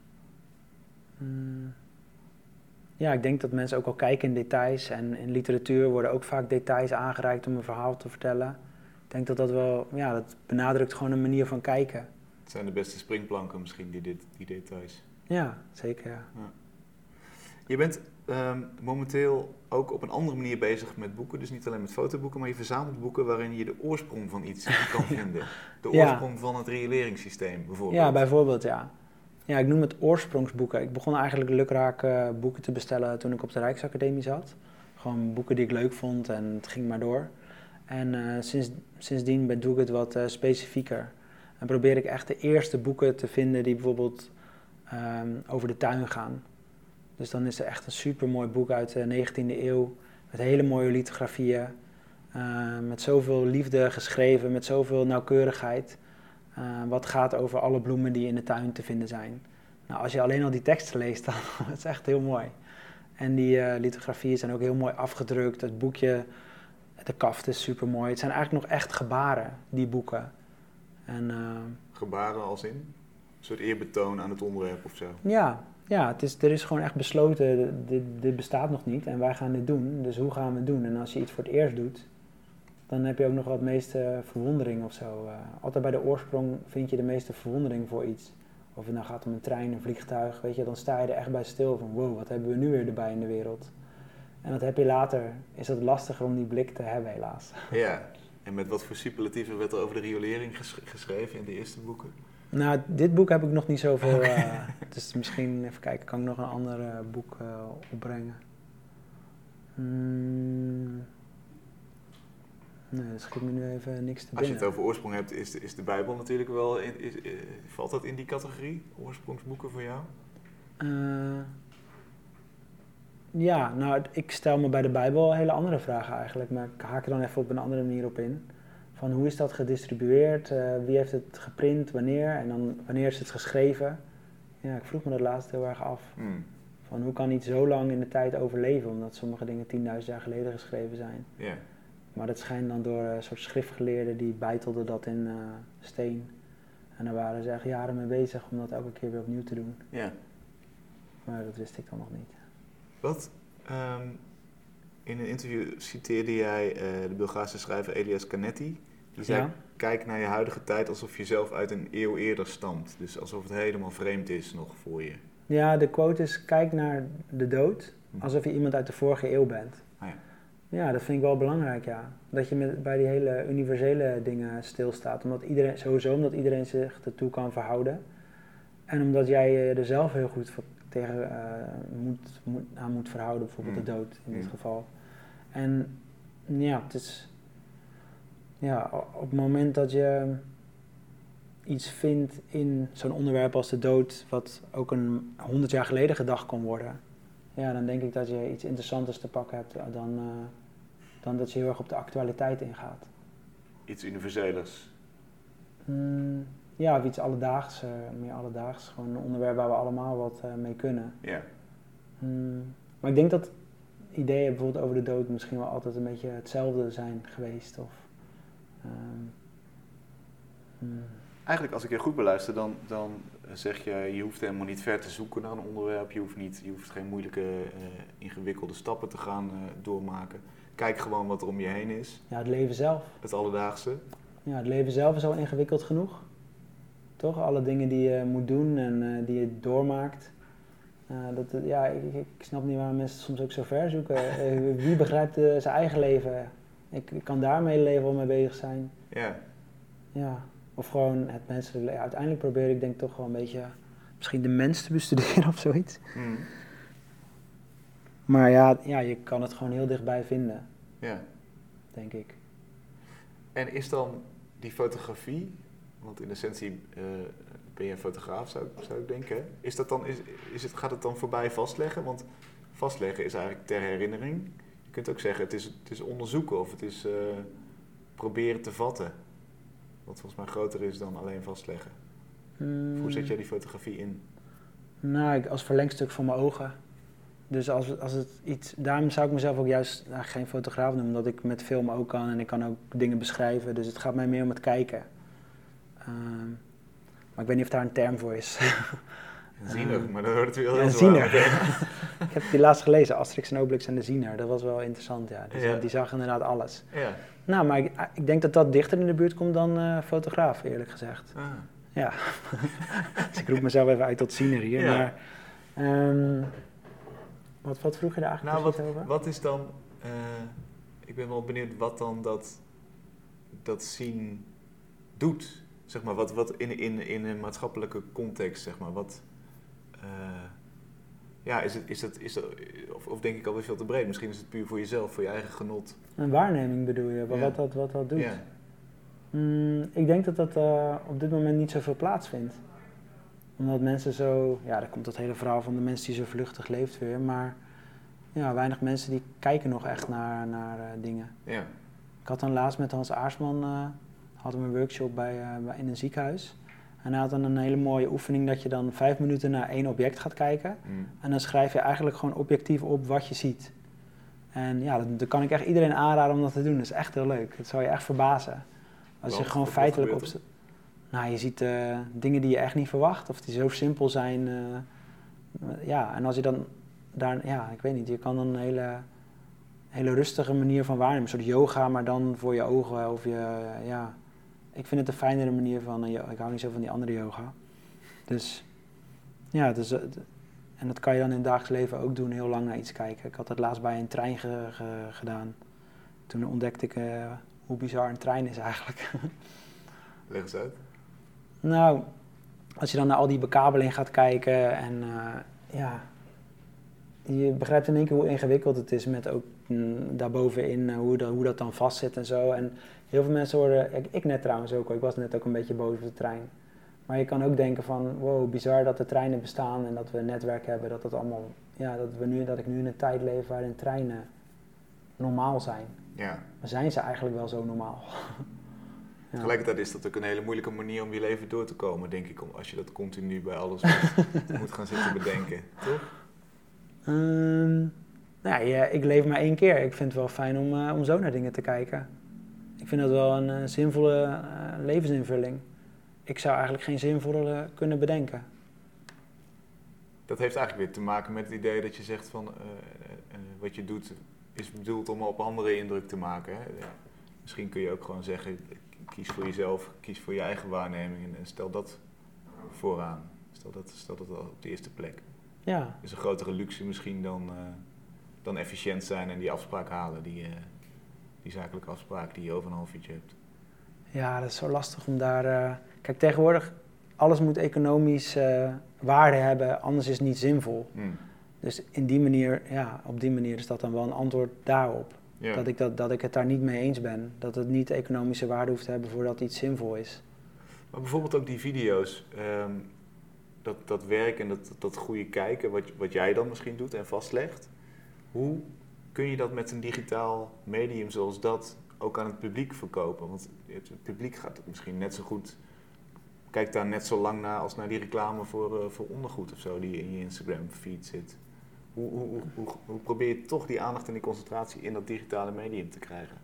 Ja, ik denk dat mensen ook al kijken in details. En in literatuur worden ook vaak details aangereikt om een verhaal te vertellen. Ik denk dat dat benadrukt gewoon een manier van kijken. Het zijn de beste springplanken misschien, die details. Ja, zeker ja. Je bent momenteel ook op een andere manier bezig met boeken. Dus niet alleen met fotoboeken, maar je verzamelt boeken waarin je de oorsprong van iets kan vinden. De oorsprong van het rioleringssysteem bijvoorbeeld. Ja, bijvoorbeeld ja. Ja, ik noem het oorsprongsboeken. Ik begon eigenlijk lukraak boeken te bestellen toen ik op de Rijksacademie zat. Gewoon boeken die ik leuk vond en het ging maar door. En sindsdien doe ik het wat specifieker. En probeer ik echt de eerste boeken te vinden die bijvoorbeeld over de tuin gaan. Dus dan is er echt een supermooi boek uit de 19e eeuw. Met hele mooie lithografieën. Met zoveel liefde geschreven, met zoveel nauwkeurigheid. Wat gaat over alle bloemen die in de tuin te vinden zijn. Nou, als je alleen al die teksten leest, dan is het echt heel mooi. En die lithografieën zijn ook heel mooi afgedrukt. Het boekje, de kaft is super mooi. Het zijn eigenlijk nog echt gebaren, die boeken. En, gebaren als in? Een soort eerbetoon aan het onderwerp of zo? Ja, er is gewoon echt besloten, dit bestaat nog niet en wij gaan dit doen. Dus hoe gaan we het doen? En als je iets voor het eerst doet, dan heb je ook nog wat meeste verwondering of zo. Altijd bij de oorsprong vind je de meeste verwondering voor iets. Of het nou gaat om een trein, een vliegtuig, weet je, dan sta je er echt bij stil van wow, wat hebben we nu weer erbij in de wereld? En dat heb je later, is het lastiger om die blik te hebben helaas. Ja, en met wat voor superlatieven werd er over de riolering geschreven in de eerste boeken? Nou, dit boek heb ik nog niet zoveel, dus misschien, even kijken, kan ik nog een ander boek opbrengen? Nee, dat schiet me nu even niks te binnen. Als je het over oorsprong hebt, is de Bijbel natuurlijk wel, valt dat in die categorie, oorsprongsboeken voor jou? Ja, nou, ik stel me bij de Bijbel hele andere vragen eigenlijk, maar ik haak er dan even op een andere manier op in. Van hoe is dat gedistribueerd, wie heeft het geprint, wanneer en dan wanneer is het geschreven? Ja, ik vroeg me dat laatst heel erg af. Van hoe kan iets zo lang in de tijd overleven, omdat sommige dingen 10.000 jaar geleden geschreven zijn. Yeah. Maar dat schijnt dan door een soort schriftgeleerden die beitelden dat in steen. En daar waren ze echt jaren mee bezig om dat elke keer weer opnieuw te doen. Ja. Maar dat wist ik dan nog niet. Wat? In een interview citeerde jij de Bulgaarse schrijver Elias Canetti. Die zei, kijk naar je huidige tijd alsof je zelf uit een eeuw eerder stamt. Dus alsof het helemaal vreemd is nog voor je. Ja, de quote is, kijk naar de dood alsof je iemand uit de vorige eeuw bent. Ah, ja. Ja, dat vind ik wel belangrijk, ja. Dat je bij die hele universele dingen stilstaat. Omdat iedereen zich ertoe kan verhouden. En omdat jij je er zelf heel goed tegen aan moet verhouden, bijvoorbeeld de dood in dit geval. En ja, het is... Ja, op het moment dat je iets vindt in zo'n onderwerp als de dood, wat ook 100 jaar geleden gedacht kon worden, ja, dan denk ik dat je iets interessanters te pakken hebt dan dat je heel erg op de actualiteit ingaat. Iets universelers? Ja, of iets alledaags, meer alledaags. Gewoon een onderwerp waar we allemaal wat mee kunnen. Ja. Maar ik denk dat ideeën bijvoorbeeld over de dood misschien wel altijd een beetje hetzelfde zijn geweest. Of, Eigenlijk, als ik je goed beluister, dan zeg je hoeft helemaal niet ver te zoeken naar een onderwerp. Je hoeft geen moeilijke, ingewikkelde stappen te gaan doormaken. Kijk gewoon wat er om je heen is. Ja, het leven zelf. Het alledaagse. Ja, het leven zelf is al ingewikkeld genoeg. Toch? Alle dingen die je moet doen en die je doormaakt. Ik snap niet waarom mensen soms ook zo ver zoeken. Wie begrijpt zijn eigen leven? Ik kan daar mijn hele leven wel mee bezig zijn. Ja. Ja. Of gewoon het menselijke leven. Uiteindelijk probeer ik denk ik toch wel een beetje misschien de mens te bestuderen of zoiets. Mm. Maar ja, je kan het gewoon heel dichtbij vinden. Ja. Denk ik. En is dan die fotografie, want in essentie ben je een fotograaf zou ik denken. Gaat het dan voorbij vastleggen? Want vastleggen is eigenlijk ter herinnering. Je kunt ook zeggen het is onderzoeken of het is proberen te vatten. Wat volgens mij groter is dan alleen vastleggen. Hoe zet jij die fotografie in? Nou, als verlengstuk van mijn ogen. Dus als het iets... Daarom zou ik mezelf ook juist geen fotograaf noemen, omdat ik met film ook kan en ik kan ook dingen beschrijven. Dus het gaat mij meer om het kijken. Maar ik weet niet of daar een term voor is. Een ziener, maar dan wordt het weer heel een zwaar. ziener. Ik heb die laatst gelezen, Asterix en Obelix en de ziener. Dat was wel interessant, ja. Dus die zag inderdaad alles. Ja. Nou, maar ik denk dat dat dichter in de buurt komt dan fotograaf, eerlijk gezegd. Ah. Ja. Dus ik roep mezelf even uit tot ziener hier. Ja. Maar wat vroeg je daar eigenlijk over? Wat is dan... ik ben wel benieuwd wat dan dat zien doet. Zeg maar, wat in een maatschappelijke context, zeg maar. Wat... is dat of denk ik alweer veel te breed? Misschien is het puur voor jezelf, voor je eigen genot. Een waarneming bedoel je, wat dat doet? Ja. Ik denk dat dat op dit moment niet zoveel plaatsvindt. Omdat mensen zo... Ja, daar komt dat hele verhaal van de mensen die zo vluchtig leeft weer. Maar ja, weinig mensen die kijken nog echt naar dingen. Ja. Ik had dan laatst met Hans Aarsman... hadden we een workshop in een ziekenhuis. En hij had dan een hele mooie oefening dat je dan 5 minuten naar 1 object gaat kijken. En dan schrijf je eigenlijk gewoon objectief op wat je ziet. En ja, dat kan ik echt iedereen aanraden om dat te doen. Dat is echt heel leuk. Dat zou je echt verbazen. Als je gewoon feitelijk op... Nou, je ziet dingen die je echt niet verwacht. Of die zo simpel zijn. En als je dan daar... Ja, ik weet niet. Je kan dan een hele rustige manier van waarnemen. Een soort yoga, maar dan voor je ogen. Of ik vind het een fijnere manier van... ik hou niet zo van die andere yoga. Dus... Ja, en dat kan je dan in het dagelijks leven ook doen. Heel lang naar iets kijken. Ik had dat laatst bij een trein gedaan. Toen ontdekte ik hoe bizar een trein is eigenlijk. Leg eens uit. Nou, als je dan naar al die bekabeling gaat kijken en je begrijpt in één keer hoe ingewikkeld het is met ook daarbovenin hoe dat dan vastzit en zo. En heel veel mensen horen, ik net trouwens ook, ik was net ook een beetje boos op de trein. Maar je kan ook denken van, wow, bizar dat de treinen bestaan en dat we een netwerk hebben, dat allemaal, dat ik nu in een tijd leef waarin treinen normaal zijn. Ja. Maar zijn ze eigenlijk wel zo normaal? Ja. Tegelijkertijd is dat ook een hele moeilijke manier om je leven door te komen, denk ik, als je dat continu bij alles moet gaan zitten bedenken, toch? Ik leef maar 1 keer. Ik vind het wel fijn om zo naar dingen te kijken. Ik vind dat wel een zinvolle levensinvulling. Ik zou eigenlijk geen zinvolle kunnen bedenken. Dat heeft eigenlijk weer te maken met het idee dat je zegt van wat je doet is bedoeld om op anderen indruk te maken. Hè? Ja. Misschien kun je ook gewoon zeggen, kies voor jezelf, kies voor je eigen waarneming en stel dat vooraan. Stel dat op de eerste plek. Ja. Is een grotere luxe misschien dan efficiënt zijn en die afspraak halen, die zakelijke afspraak die je over een half uurtje hebt. Ja, dat is zo lastig om daar... Kijk, tegenwoordig, alles moet economisch waarde hebben, anders is het niet zinvol. Dus op die manier is dat dan wel een antwoord daarop. Ja. Dat ik het daar niet mee eens ben. Dat het niet economische waarde hoeft te hebben voordat iets zinvol is. Maar bijvoorbeeld ook die video's, dat werk en dat goede kijken, wat jij dan misschien doet en vastlegt. Hoe kun je dat met een digitaal medium zoals dat ook aan het publiek verkopen? Want het publiek gaat misschien net zo goed, kijkt daar net zo lang naar als naar die reclame voor ondergoed of zo die in je Instagram feed zit. Hoe probeer je toch die aandacht en die concentratie in dat digitale medium te krijgen?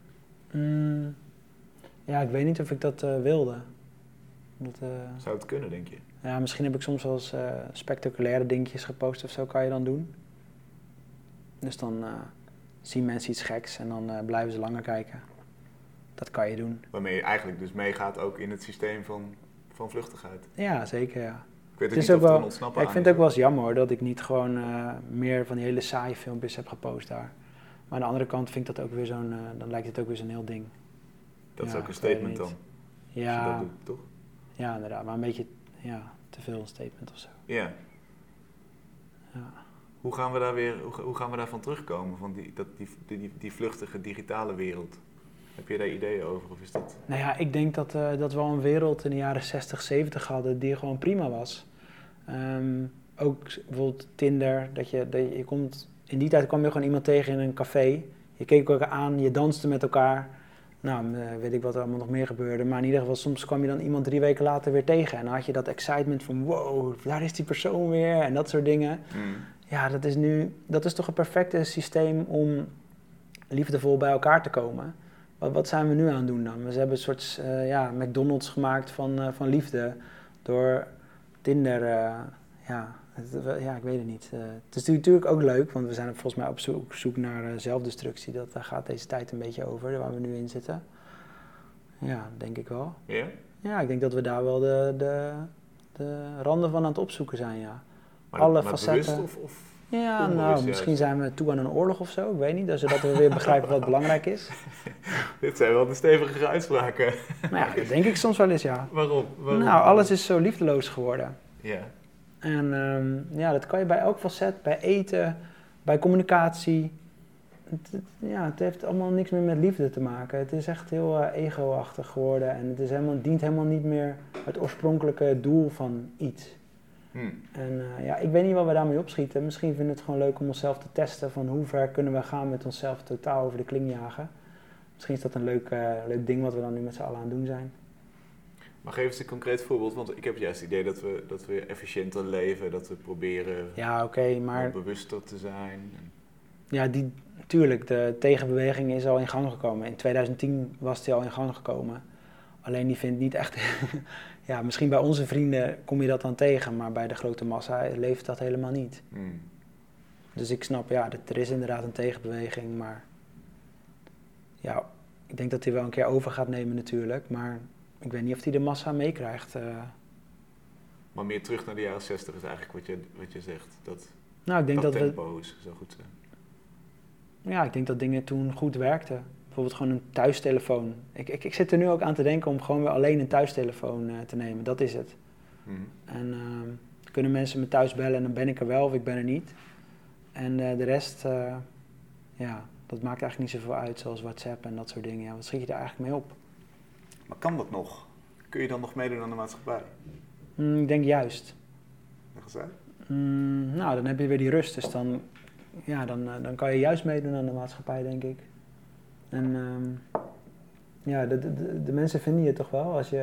Ja, ik weet niet of ik dat wilde. Zou het kunnen, denk je? Ja, misschien heb ik soms wel eens spectaculaire dingetjes gepost of zo, kan je dan doen. Dus dan zien mensen iets geks en dan blijven ze langer kijken. Dat kan je doen. Waarmee je eigenlijk dus meegaat ook in het systeem van vluchtigheid. Ja, zeker, ja. Ik weet Het is niet ook of er wel, een ontsnappen ik aan vind is, het ook wel eens jammer hoor, dat ik niet gewoon meer van die hele saaie filmpjes heb gepost daar. Maar aan de andere kant vind ik dat ook weer dan lijkt het ook weer zo'n heel ding. Dat is Ja, ook een ik weet statement niet. dan, Ja, als je dat doet, toch? ja, inderdaad, maar een beetje te veel een statement of zo. Ja. Ja. Hoe gaan we daarvan terugkomen, van die vluchtige digitale wereld? Heb je daar ideeën over, of is dat... Nou ja, ik denk dat we al een wereld in de jaren 60, 70 hadden die gewoon prima was. Ook bijvoorbeeld Tinder, je komt... In die tijd kwam je gewoon iemand tegen in een café. Je keek elkaar aan, je danste met elkaar. Nou, weet ik wat er allemaal nog meer gebeurde. Maar in ieder geval, soms kwam je dan iemand 3 weken later weer tegen. En dan had je dat excitement van, wow, daar is die persoon weer. En dat soort dingen. Ja, dat is toch een perfecte systeem om liefdevol bij elkaar te komen. Wat zijn we nu aan het doen dan? We hebben een soort McDonald's gemaakt van liefde door Tinder. Ik weet het niet. Het is natuurlijk ook leuk, want we zijn volgens mij op zoek naar zelfdestructie. Daar gaat deze tijd een beetje over, waar we nu in zitten. Ja, denk ik wel. Ja? Ja, ik denk dat we daar wel de randen van aan het opzoeken zijn, ja. Maar Alle maar facetten. bewust of Ja, onbewust nou, juist? misschien zijn we toe aan een oorlog of zo, ik weet niet. Zodat we weer begrijpen wat belangrijk is. Dit zijn wel de stevige uitspraken. Maar ja, dat denk ik soms wel eens, ja. Waarom? Nou, alles is zo liefdeloos geworden. Ja. En dat kan je bij elk facet, bij eten, bij communicatie. Het heeft allemaal niks meer met liefde te maken. Het is echt heel ego-achtig geworden en het dient helemaal niet meer het oorspronkelijke doel van iets. En ik weet niet wat we daarmee opschieten. Misschien vinden we het gewoon leuk om onszelf te testen van hoe ver kunnen we gaan met onszelf totaal over de kling jagen. Misschien is dat een leuk ding wat we dan nu met z'n allen aan het doen zijn. Maar geef eens een concreet voorbeeld, want ik heb juist het idee dat we efficiënter leven, dat we proberen maar bewuster te zijn. Ja, tuurlijk, de tegenbeweging is al in gang gekomen. In 2010 was die al in gang gekomen. Alleen die vindt niet echt... ja, misschien bij onze vrienden kom je dat dan tegen, maar bij de grote massa leeft dat helemaal niet. Dus ik snap, er is inderdaad een tegenbeweging, maar... Ja, ik denk dat die wel een keer over gaat nemen natuurlijk, maar ik weet niet of die de massa meekrijgt. Maar meer terug naar de jaren 60 is eigenlijk wat je zegt. Ik denk dat tempo zou goed zijn. Ja, ik denk dat dingen toen goed werkten. Bijvoorbeeld gewoon een thuistelefoon. Ik zit er nu ook aan te denken om gewoon weer alleen een thuistelefoon te nemen. Dat is het. En kunnen mensen me thuis bellen en dan ben ik er wel of ik ben er niet. En de rest, dat maakt eigenlijk niet zoveel uit, zoals WhatsApp en dat soort dingen. Ja, wat schiet je daar eigenlijk mee op? Maar kan dat nog? Kun je dan nog meedoen aan de maatschappij? Ik denk juist. Leg eens uit. Dan heb je weer die rust, dus dan kan je juist meedoen aan de maatschappij, denk ik. En de mensen vinden je toch wel als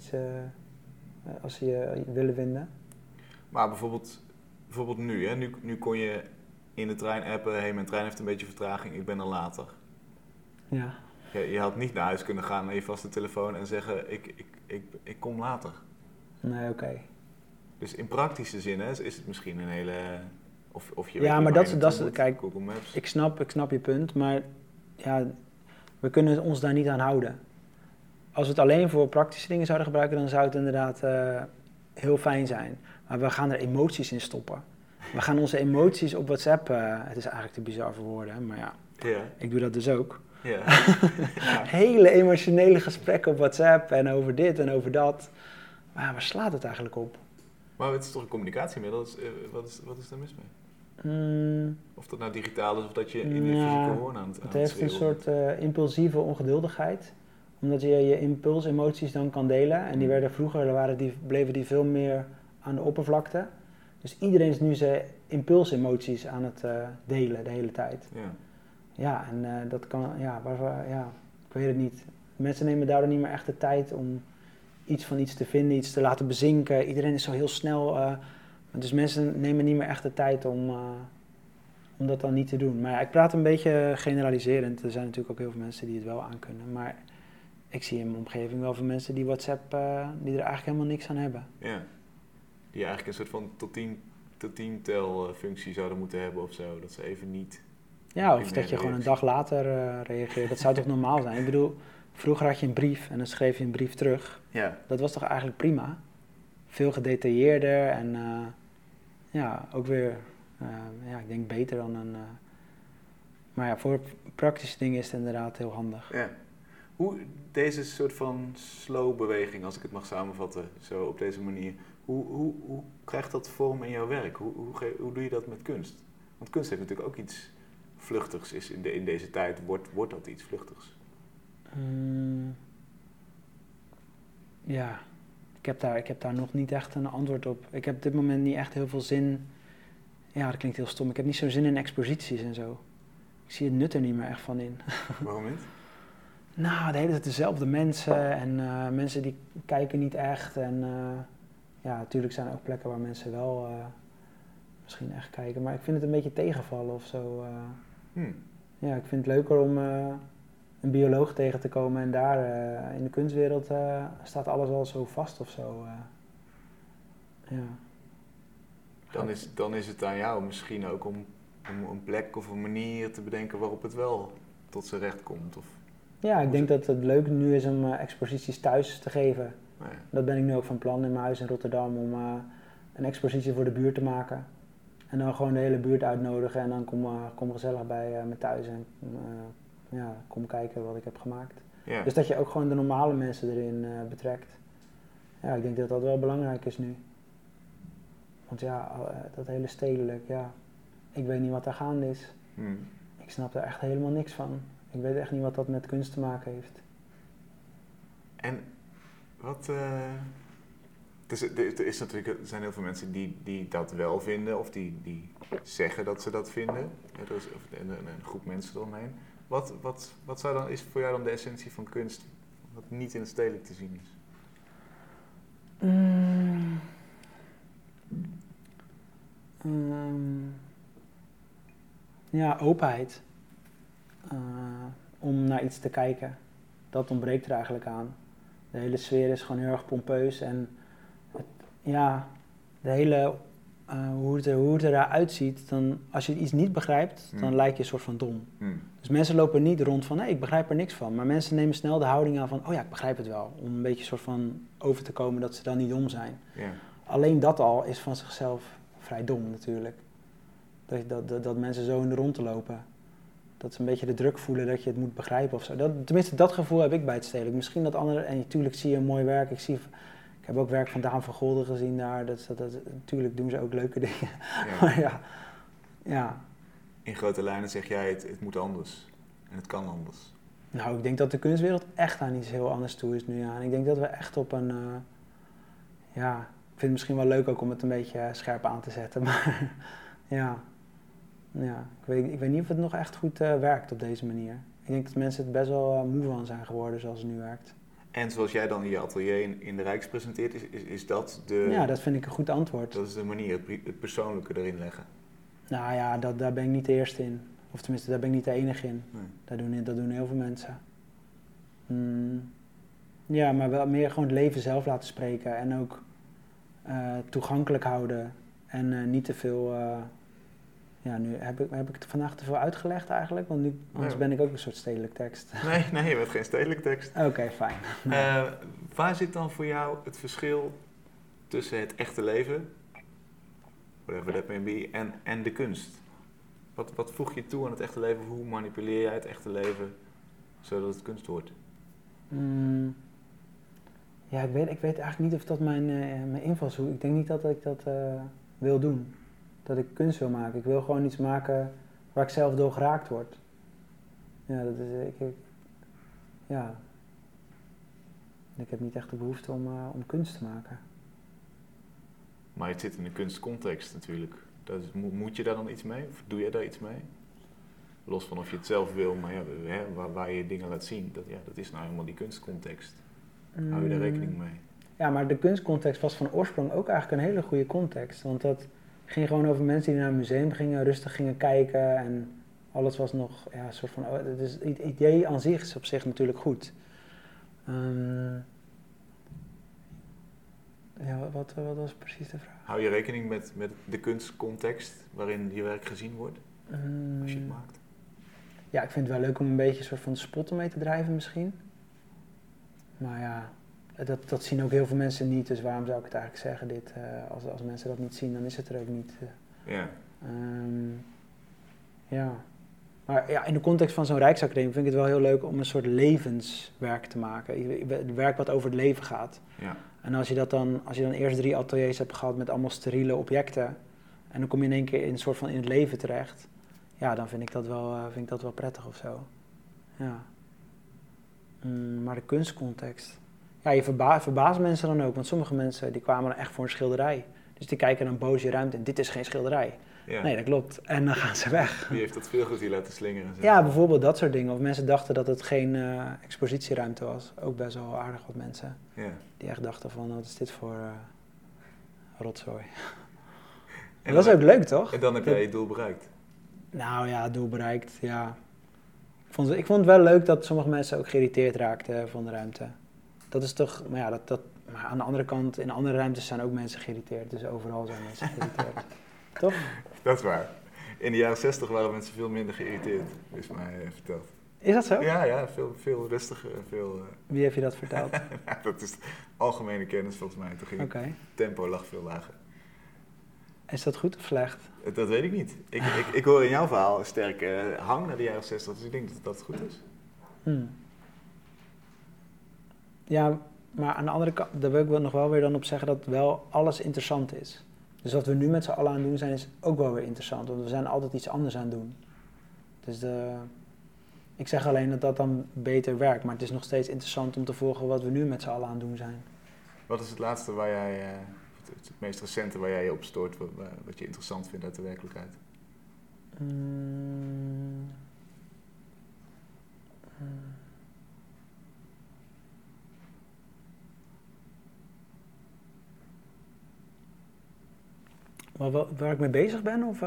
ze je willen vinden. Maar bijvoorbeeld nu, hè? Nu kon je in de trein appen, hey, mijn trein heeft een beetje vertraging, ik ben er later. Ja. Je had niet naar huis kunnen gaan naar je vaste telefoon en zeggen, ik kom later. Nee, oké. Dus in praktische zin is het misschien een hele... Of je ja, weet maar niet dat is... moet, Kijk, Google Maps. ik snap je punt, maar ja, we kunnen ons daar niet aan houden. Als we het alleen voor praktische dingen zouden gebruiken, dan zou het inderdaad heel fijn zijn. Maar we gaan er emoties in stoppen. We gaan onze emoties op WhatsApp... het is eigenlijk te bizar voor woorden, hè, maar ja. Ik doe dat dus ook. Ja. Hele emotionele gesprekken op WhatsApp en over dit en over dat. Maar ja, waar slaat het eigenlijk op? Maar het is toch een communicatiemiddel? Wat is daar mis mee? Of dat nou digitaal is of dat je in de fysieke hoorn aan het heeft een soort impulsieve ongeduldigheid. Omdat je impulsemoties dan kan delen. En die werden vroeger, bleven die veel meer aan de oppervlakte. Dus iedereen is nu zijn impulsemoties aan het delen de hele tijd. Ja, en dat kan, ik weet het niet. Mensen nemen daardoor niet meer echt de tijd om iets van iets te vinden, iets te laten bezinken. Iedereen is zo heel snel, dus mensen nemen niet meer echt de tijd om om dat dan niet te doen. Maar ja, ik praat een beetje generaliserend. Er zijn natuurlijk ook heel veel mensen die het wel aankunnen. Maar ik zie in mijn omgeving wel veel mensen die WhatsApp, die er eigenlijk helemaal niks aan hebben. Ja, die eigenlijk een soort van tot 10 tel functie zouden moeten hebben of zo. Dat ze even niet... Ja, of dat je gewoon een dag later reageert. Dat zou toch normaal zijn? Ik bedoel, vroeger had je een brief en dan schreef je een brief terug. Ja. Dat was toch eigenlijk prima? Veel gedetailleerder en ja, ook weer, ja, ik denk beter dan een... maar ja, voor praktische dingen is het inderdaad heel handig. Ja. Hoe deze soort van slow beweging, als ik het mag samenvatten, zo op deze manier, hoe krijgt dat vorm in jouw werk? Hoe doe je dat met kunst? Want kunst heeft natuurlijk ook iets vluchtigs is in deze tijd. Wordt dat iets vluchtigs? Ja, ik heb daar nog niet echt een antwoord op. Ik heb op dit moment niet echt heel veel zin... Ja, dat klinkt heel stom. Ik heb niet zo'n zin in exposities en zo. Ik zie het nut er niet meer echt van in. Waarom niet? Nou, de hele tijd dezelfde mensen en mensen die kijken niet echt. En ja, natuurlijk zijn er ook plekken waar mensen wel misschien echt kijken. Maar ik vind het een beetje tegenvallen of zo. Ja, ik vind het leuker om een bioloog tegen te komen en daar in de kunstwereld staat alles al zo vast of zo. Ja. Dan is het aan jou misschien ook om een plek of een manier te bedenken waarop het wel tot zijn recht komt. Of... Ja, ik denk dat het leuk nu is om exposities thuis te geven. Nou ja. Dat ben ik nu ook van plan in mijn huis in Rotterdam om een expositie voor de buurt te maken. En dan gewoon de hele buurt uitnodigen en dan kom gezellig bij me thuis en ja, kom kijken wat ik heb gemaakt. Ja. Dus dat je ook gewoon de normale mensen erin betrekt. Ja, ik denk dat dat wel belangrijk is nu. Want ja, dat hele stedelijk, ja, ik weet niet wat daar gaande is. Ik snap er echt helemaal niks van. Ik weet echt niet wat dat met kunst te maken heeft. En wat... Er zijn heel veel mensen die dat wel vinden of die zeggen dat ze dat vinden. Er is een groep mensen eromheen. Wat is voor jou dan de essentie van kunst wat niet in het stedelijk te zien is? Ja, openheid. Om naar iets te kijken. Dat ontbreekt er eigenlijk aan. De hele sfeer is gewoon heel erg pompeus en ja, de hele, hoe het eruit ziet, dan, als je iets niet begrijpt, dan lijk je een soort van dom. Dus mensen lopen niet rond van, nee, ik begrijp er niks van. Maar mensen nemen snel de houding aan van, oh ja, ik begrijp het wel. Om een beetje soort van over te komen dat ze dan niet dom zijn. Yeah. Alleen dat al is van zichzelf vrij dom natuurlijk. Dat mensen zo in de rondte lopen. Dat ze een beetje de druk voelen dat je het moet begrijpen of zo. Tenminste, dat gevoel heb ik bij het stedelijk. Misschien dat andere, en natuurlijk zie je een mooi werk. Ik heb ook werk van Daan van Golden gezien daar. Natuurlijk doen ze ook leuke dingen. Ja. Maar ja. In grote lijnen zeg jij het moet anders. En het kan anders. Nou, ik denk dat de kunstwereld echt aan iets heel anders toe is nu. Ja. En ik denk dat we echt op een... ja, ik vind het misschien wel leuk ook om het een beetje scherp aan te zetten. Maar ja, ik weet niet of het nog echt goed werkt op deze manier. Ik denk dat mensen het best wel moe van zijn geworden zoals het nu werkt. En zoals jij dan in je atelier in de Rijks presenteert, is dat de... Ja, dat vind ik een goed antwoord. Dat is de manier, het persoonlijke erin leggen. Nou ja, daar ben ik niet de eerste in. Of tenminste, daar ben ik niet de enige in. Nee. Dat doen heel veel mensen. Ja, maar wel meer gewoon het leven zelf laten spreken. En ook toegankelijk houden. En niet te veel... ja, nu heb ik het vandaag te veel uitgelegd eigenlijk. Want nu anders ben ik ook een soort stedelijk tekst. Nee, je bent geen stedelijk tekst. Oké, fijn. Waar zit dan voor jou het verschil tussen het echte leven, whatever that may be, en de kunst? Wat voeg je toe aan het echte leven? Hoe manipuleer jij het echte leven zodat het kunst wordt? Ja, ik weet eigenlijk niet of dat mijn invalshoek... Ik denk niet dat ik dat wil doen. Dat ik kunst wil maken. Ik wil gewoon iets maken waar ik zelf door geraakt word. Ja, dat is... Ik heb niet echt de behoefte om kunst te maken. Maar het zit in een kunstcontext natuurlijk. Moet je daar dan iets mee? Of doe je daar iets mee? Los van of je het zelf wil, maar ja, waar je dingen laat zien, dat is nou helemaal die kunstcontext. Hou je daar rekening mee? Ja, maar de kunstcontext was van oorsprong ook eigenlijk een hele goede context. Want Het ging gewoon over mensen die naar een museum gingen, rustig gingen kijken en alles was nog een soort van... Dus het idee aan zich is op zich natuurlijk goed. Wat was precies de vraag? Hou je rekening met de kunstcontext waarin je werk gezien wordt, als je het maakt? Ja, ik vind het wel leuk om een beetje een soort van spotten mee te drijven misschien. Maar ja, dat zien ook heel veel mensen niet, dus waarom zou ik het eigenlijk zeggen? Als mensen dat niet zien, dan is het er ook niet. Ja. Maar ja, in de context van zo'n Rijksacademie vind ik het wel heel leuk om een soort levenswerk te maken. Werk wat over het leven gaat. Ja. En als je dan eerst 3 ateliers hebt gehad met allemaal steriele objecten, en dan kom je in één keer in een soort van in het leven terecht, ja, dan vind ik dat wel prettig of zo. Ja. Maar de kunstcontext. Ja, je verbaast mensen dan ook, want sommige mensen die kwamen dan echt voor een schilderij. Dus die kijken dan boos je ruimte en dit is geen schilderij. Ja. Nee, dat klopt. En dan gaan ze weg. Wie heeft dat veelgoed hier laten slingeren? Ja, bijvoorbeeld dat soort dingen. Of mensen dachten dat het geen expositieruimte was. Ook best wel aardig wat mensen. Ja. Die echt dachten van, wat is dit voor rotzooi. En dat is ook leuk, toch? En dan heb jij je doel bereikt? Nou ja, doel bereikt, ja. Ik vond het wel leuk dat sommige mensen ook geïrriteerd raakten van de ruimte. Dat is toch, maar ja, maar aan de andere kant, in andere ruimtes zijn ook mensen geïrriteerd. Dus overal zijn mensen geïrriteerd. Toch? Dat is waar. In de jaren 60 waren mensen veel minder geïrriteerd, is mij verteld. Is dat zo? Ja, veel rustiger. Wie heeft je dat verteld? Dat is algemene kennis volgens mij. Toen ging het tempo lag veel lager. Is dat goed of slecht? Dat weet ik niet. Ik hoor in jouw verhaal een sterke hang naar de jaren 60, dus ik denk dat dat goed is. Ja, maar aan de andere kant, daar wil ik nog wel weer dan op zeggen dat wel alles interessant is. Dus wat we nu met z'n allen aan het doen zijn, is ook wel weer interessant. Want we zijn altijd iets anders aan het doen. Dus ik zeg alleen dat dat dan beter werkt. Maar het is nog steeds interessant om te volgen wat we nu met z'n allen aan het doen zijn. Wat is het laatste waar jij, het meest recente waar jij je op stoort, wat je interessant vindt uit de werkelijkheid? Waar ik mee bezig ben? Of,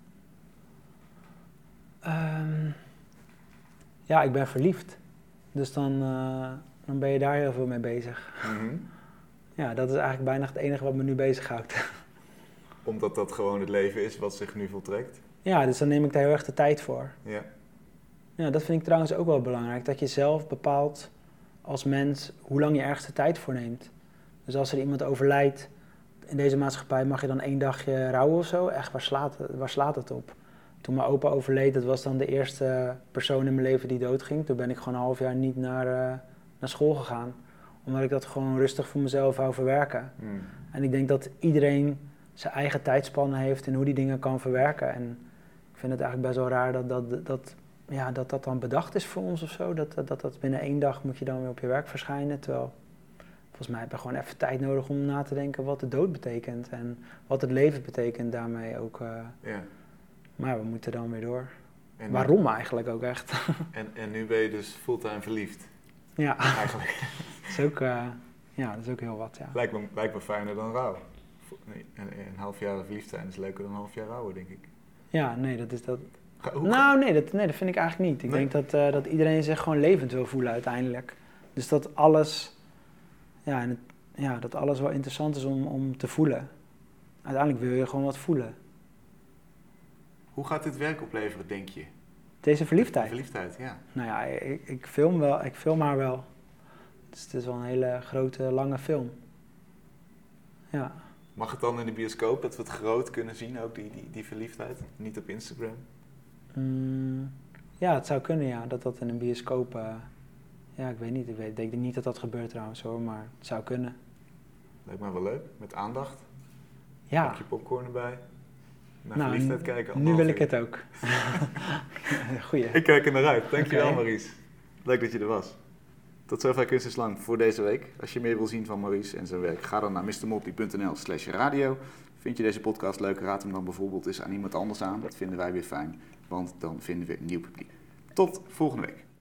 ja, ik ben verliefd. Dus dan ben je daar heel veel mee bezig. Mm-hmm. Ja, dat is eigenlijk bijna het enige wat me nu bezighoudt. Omdat dat gewoon het leven is wat zich nu voltrekt? Ja, dus dan neem ik daar heel erg de tijd voor. Ja. Ja, dat vind ik trouwens ook wel belangrijk. Dat je zelf bepaalt als mens hoe lang je ergens de tijd voor neemt. Dus als er iemand overlijdt in deze maatschappij, mag je dan 1 dagje rouwen of zo? Echt, waar slaat het op? Toen mijn opa overleed, dat was dan de eerste persoon in mijn leven die doodging. Toen ben ik gewoon een half jaar niet naar school gegaan. Omdat ik dat gewoon rustig voor mezelf wou verwerken. Mm. En ik denk dat iedereen zijn eigen tijdspannen heeft en hoe die dingen kan verwerken. En ik vind het eigenlijk best wel raar dat dan bedacht is voor ons of zo. Dat binnen 1 dag moet je dan weer op je werk verschijnen. Terwijl volgens mij heb je gewoon even tijd nodig om na te denken wat de dood betekent. En wat het leven betekent daarmee ook. Ja. Maar we moeten dan weer door. En waarom eigenlijk ook echt? En nu ben je dus fulltime verliefd? Ja, eigenlijk. Dat is ook heel wat, ja. Lijkt me fijner dan rouw. Een half jaar verliefd zijn is leuker dan een half jaar rouwen, denk ik. Ja, nee, dat is dat. Dat vind ik eigenlijk niet. Ik denk dat iedereen zich gewoon levend wil voelen uiteindelijk. Dus dat alles, dat alles wel interessant is om te voelen. Uiteindelijk wil je gewoon wat voelen. Hoe gaat dit werk opleveren, denk je? Deze verliefdheid? Verliefdheid, ja. Nou ja, ik film haar wel. Dus het is wel een hele grote, lange film. Ja. Mag het dan in de bioscoop, dat we het groot kunnen zien, ook die verliefdheid? Niet op Instagram? Ja, het zou kunnen, ja. Dat in een bioscoop... ja, ik weet niet. Ik denk niet dat dat gebeurt trouwens, hoor. Maar het zou kunnen. Lijkt me wel leuk. Met aandacht. Ja. Een bakje popcorn erbij. Naar verliefdheid kijken. Nu wil ik het ook. Goeie. Ik kijk er naar uit. Dankjewel, Maurice. Leuk dat je er was. Tot zover Kunst is Lang voor deze week. Als je meer wil zien van Maurice en zijn werk, ga dan naar mrmotley.nl/radio. Vind je deze podcast leuk, raad hem dan bijvoorbeeld eens aan iemand anders aan. Dat vinden wij weer fijn, want dan vinden we een nieuw publiek. Tot volgende week.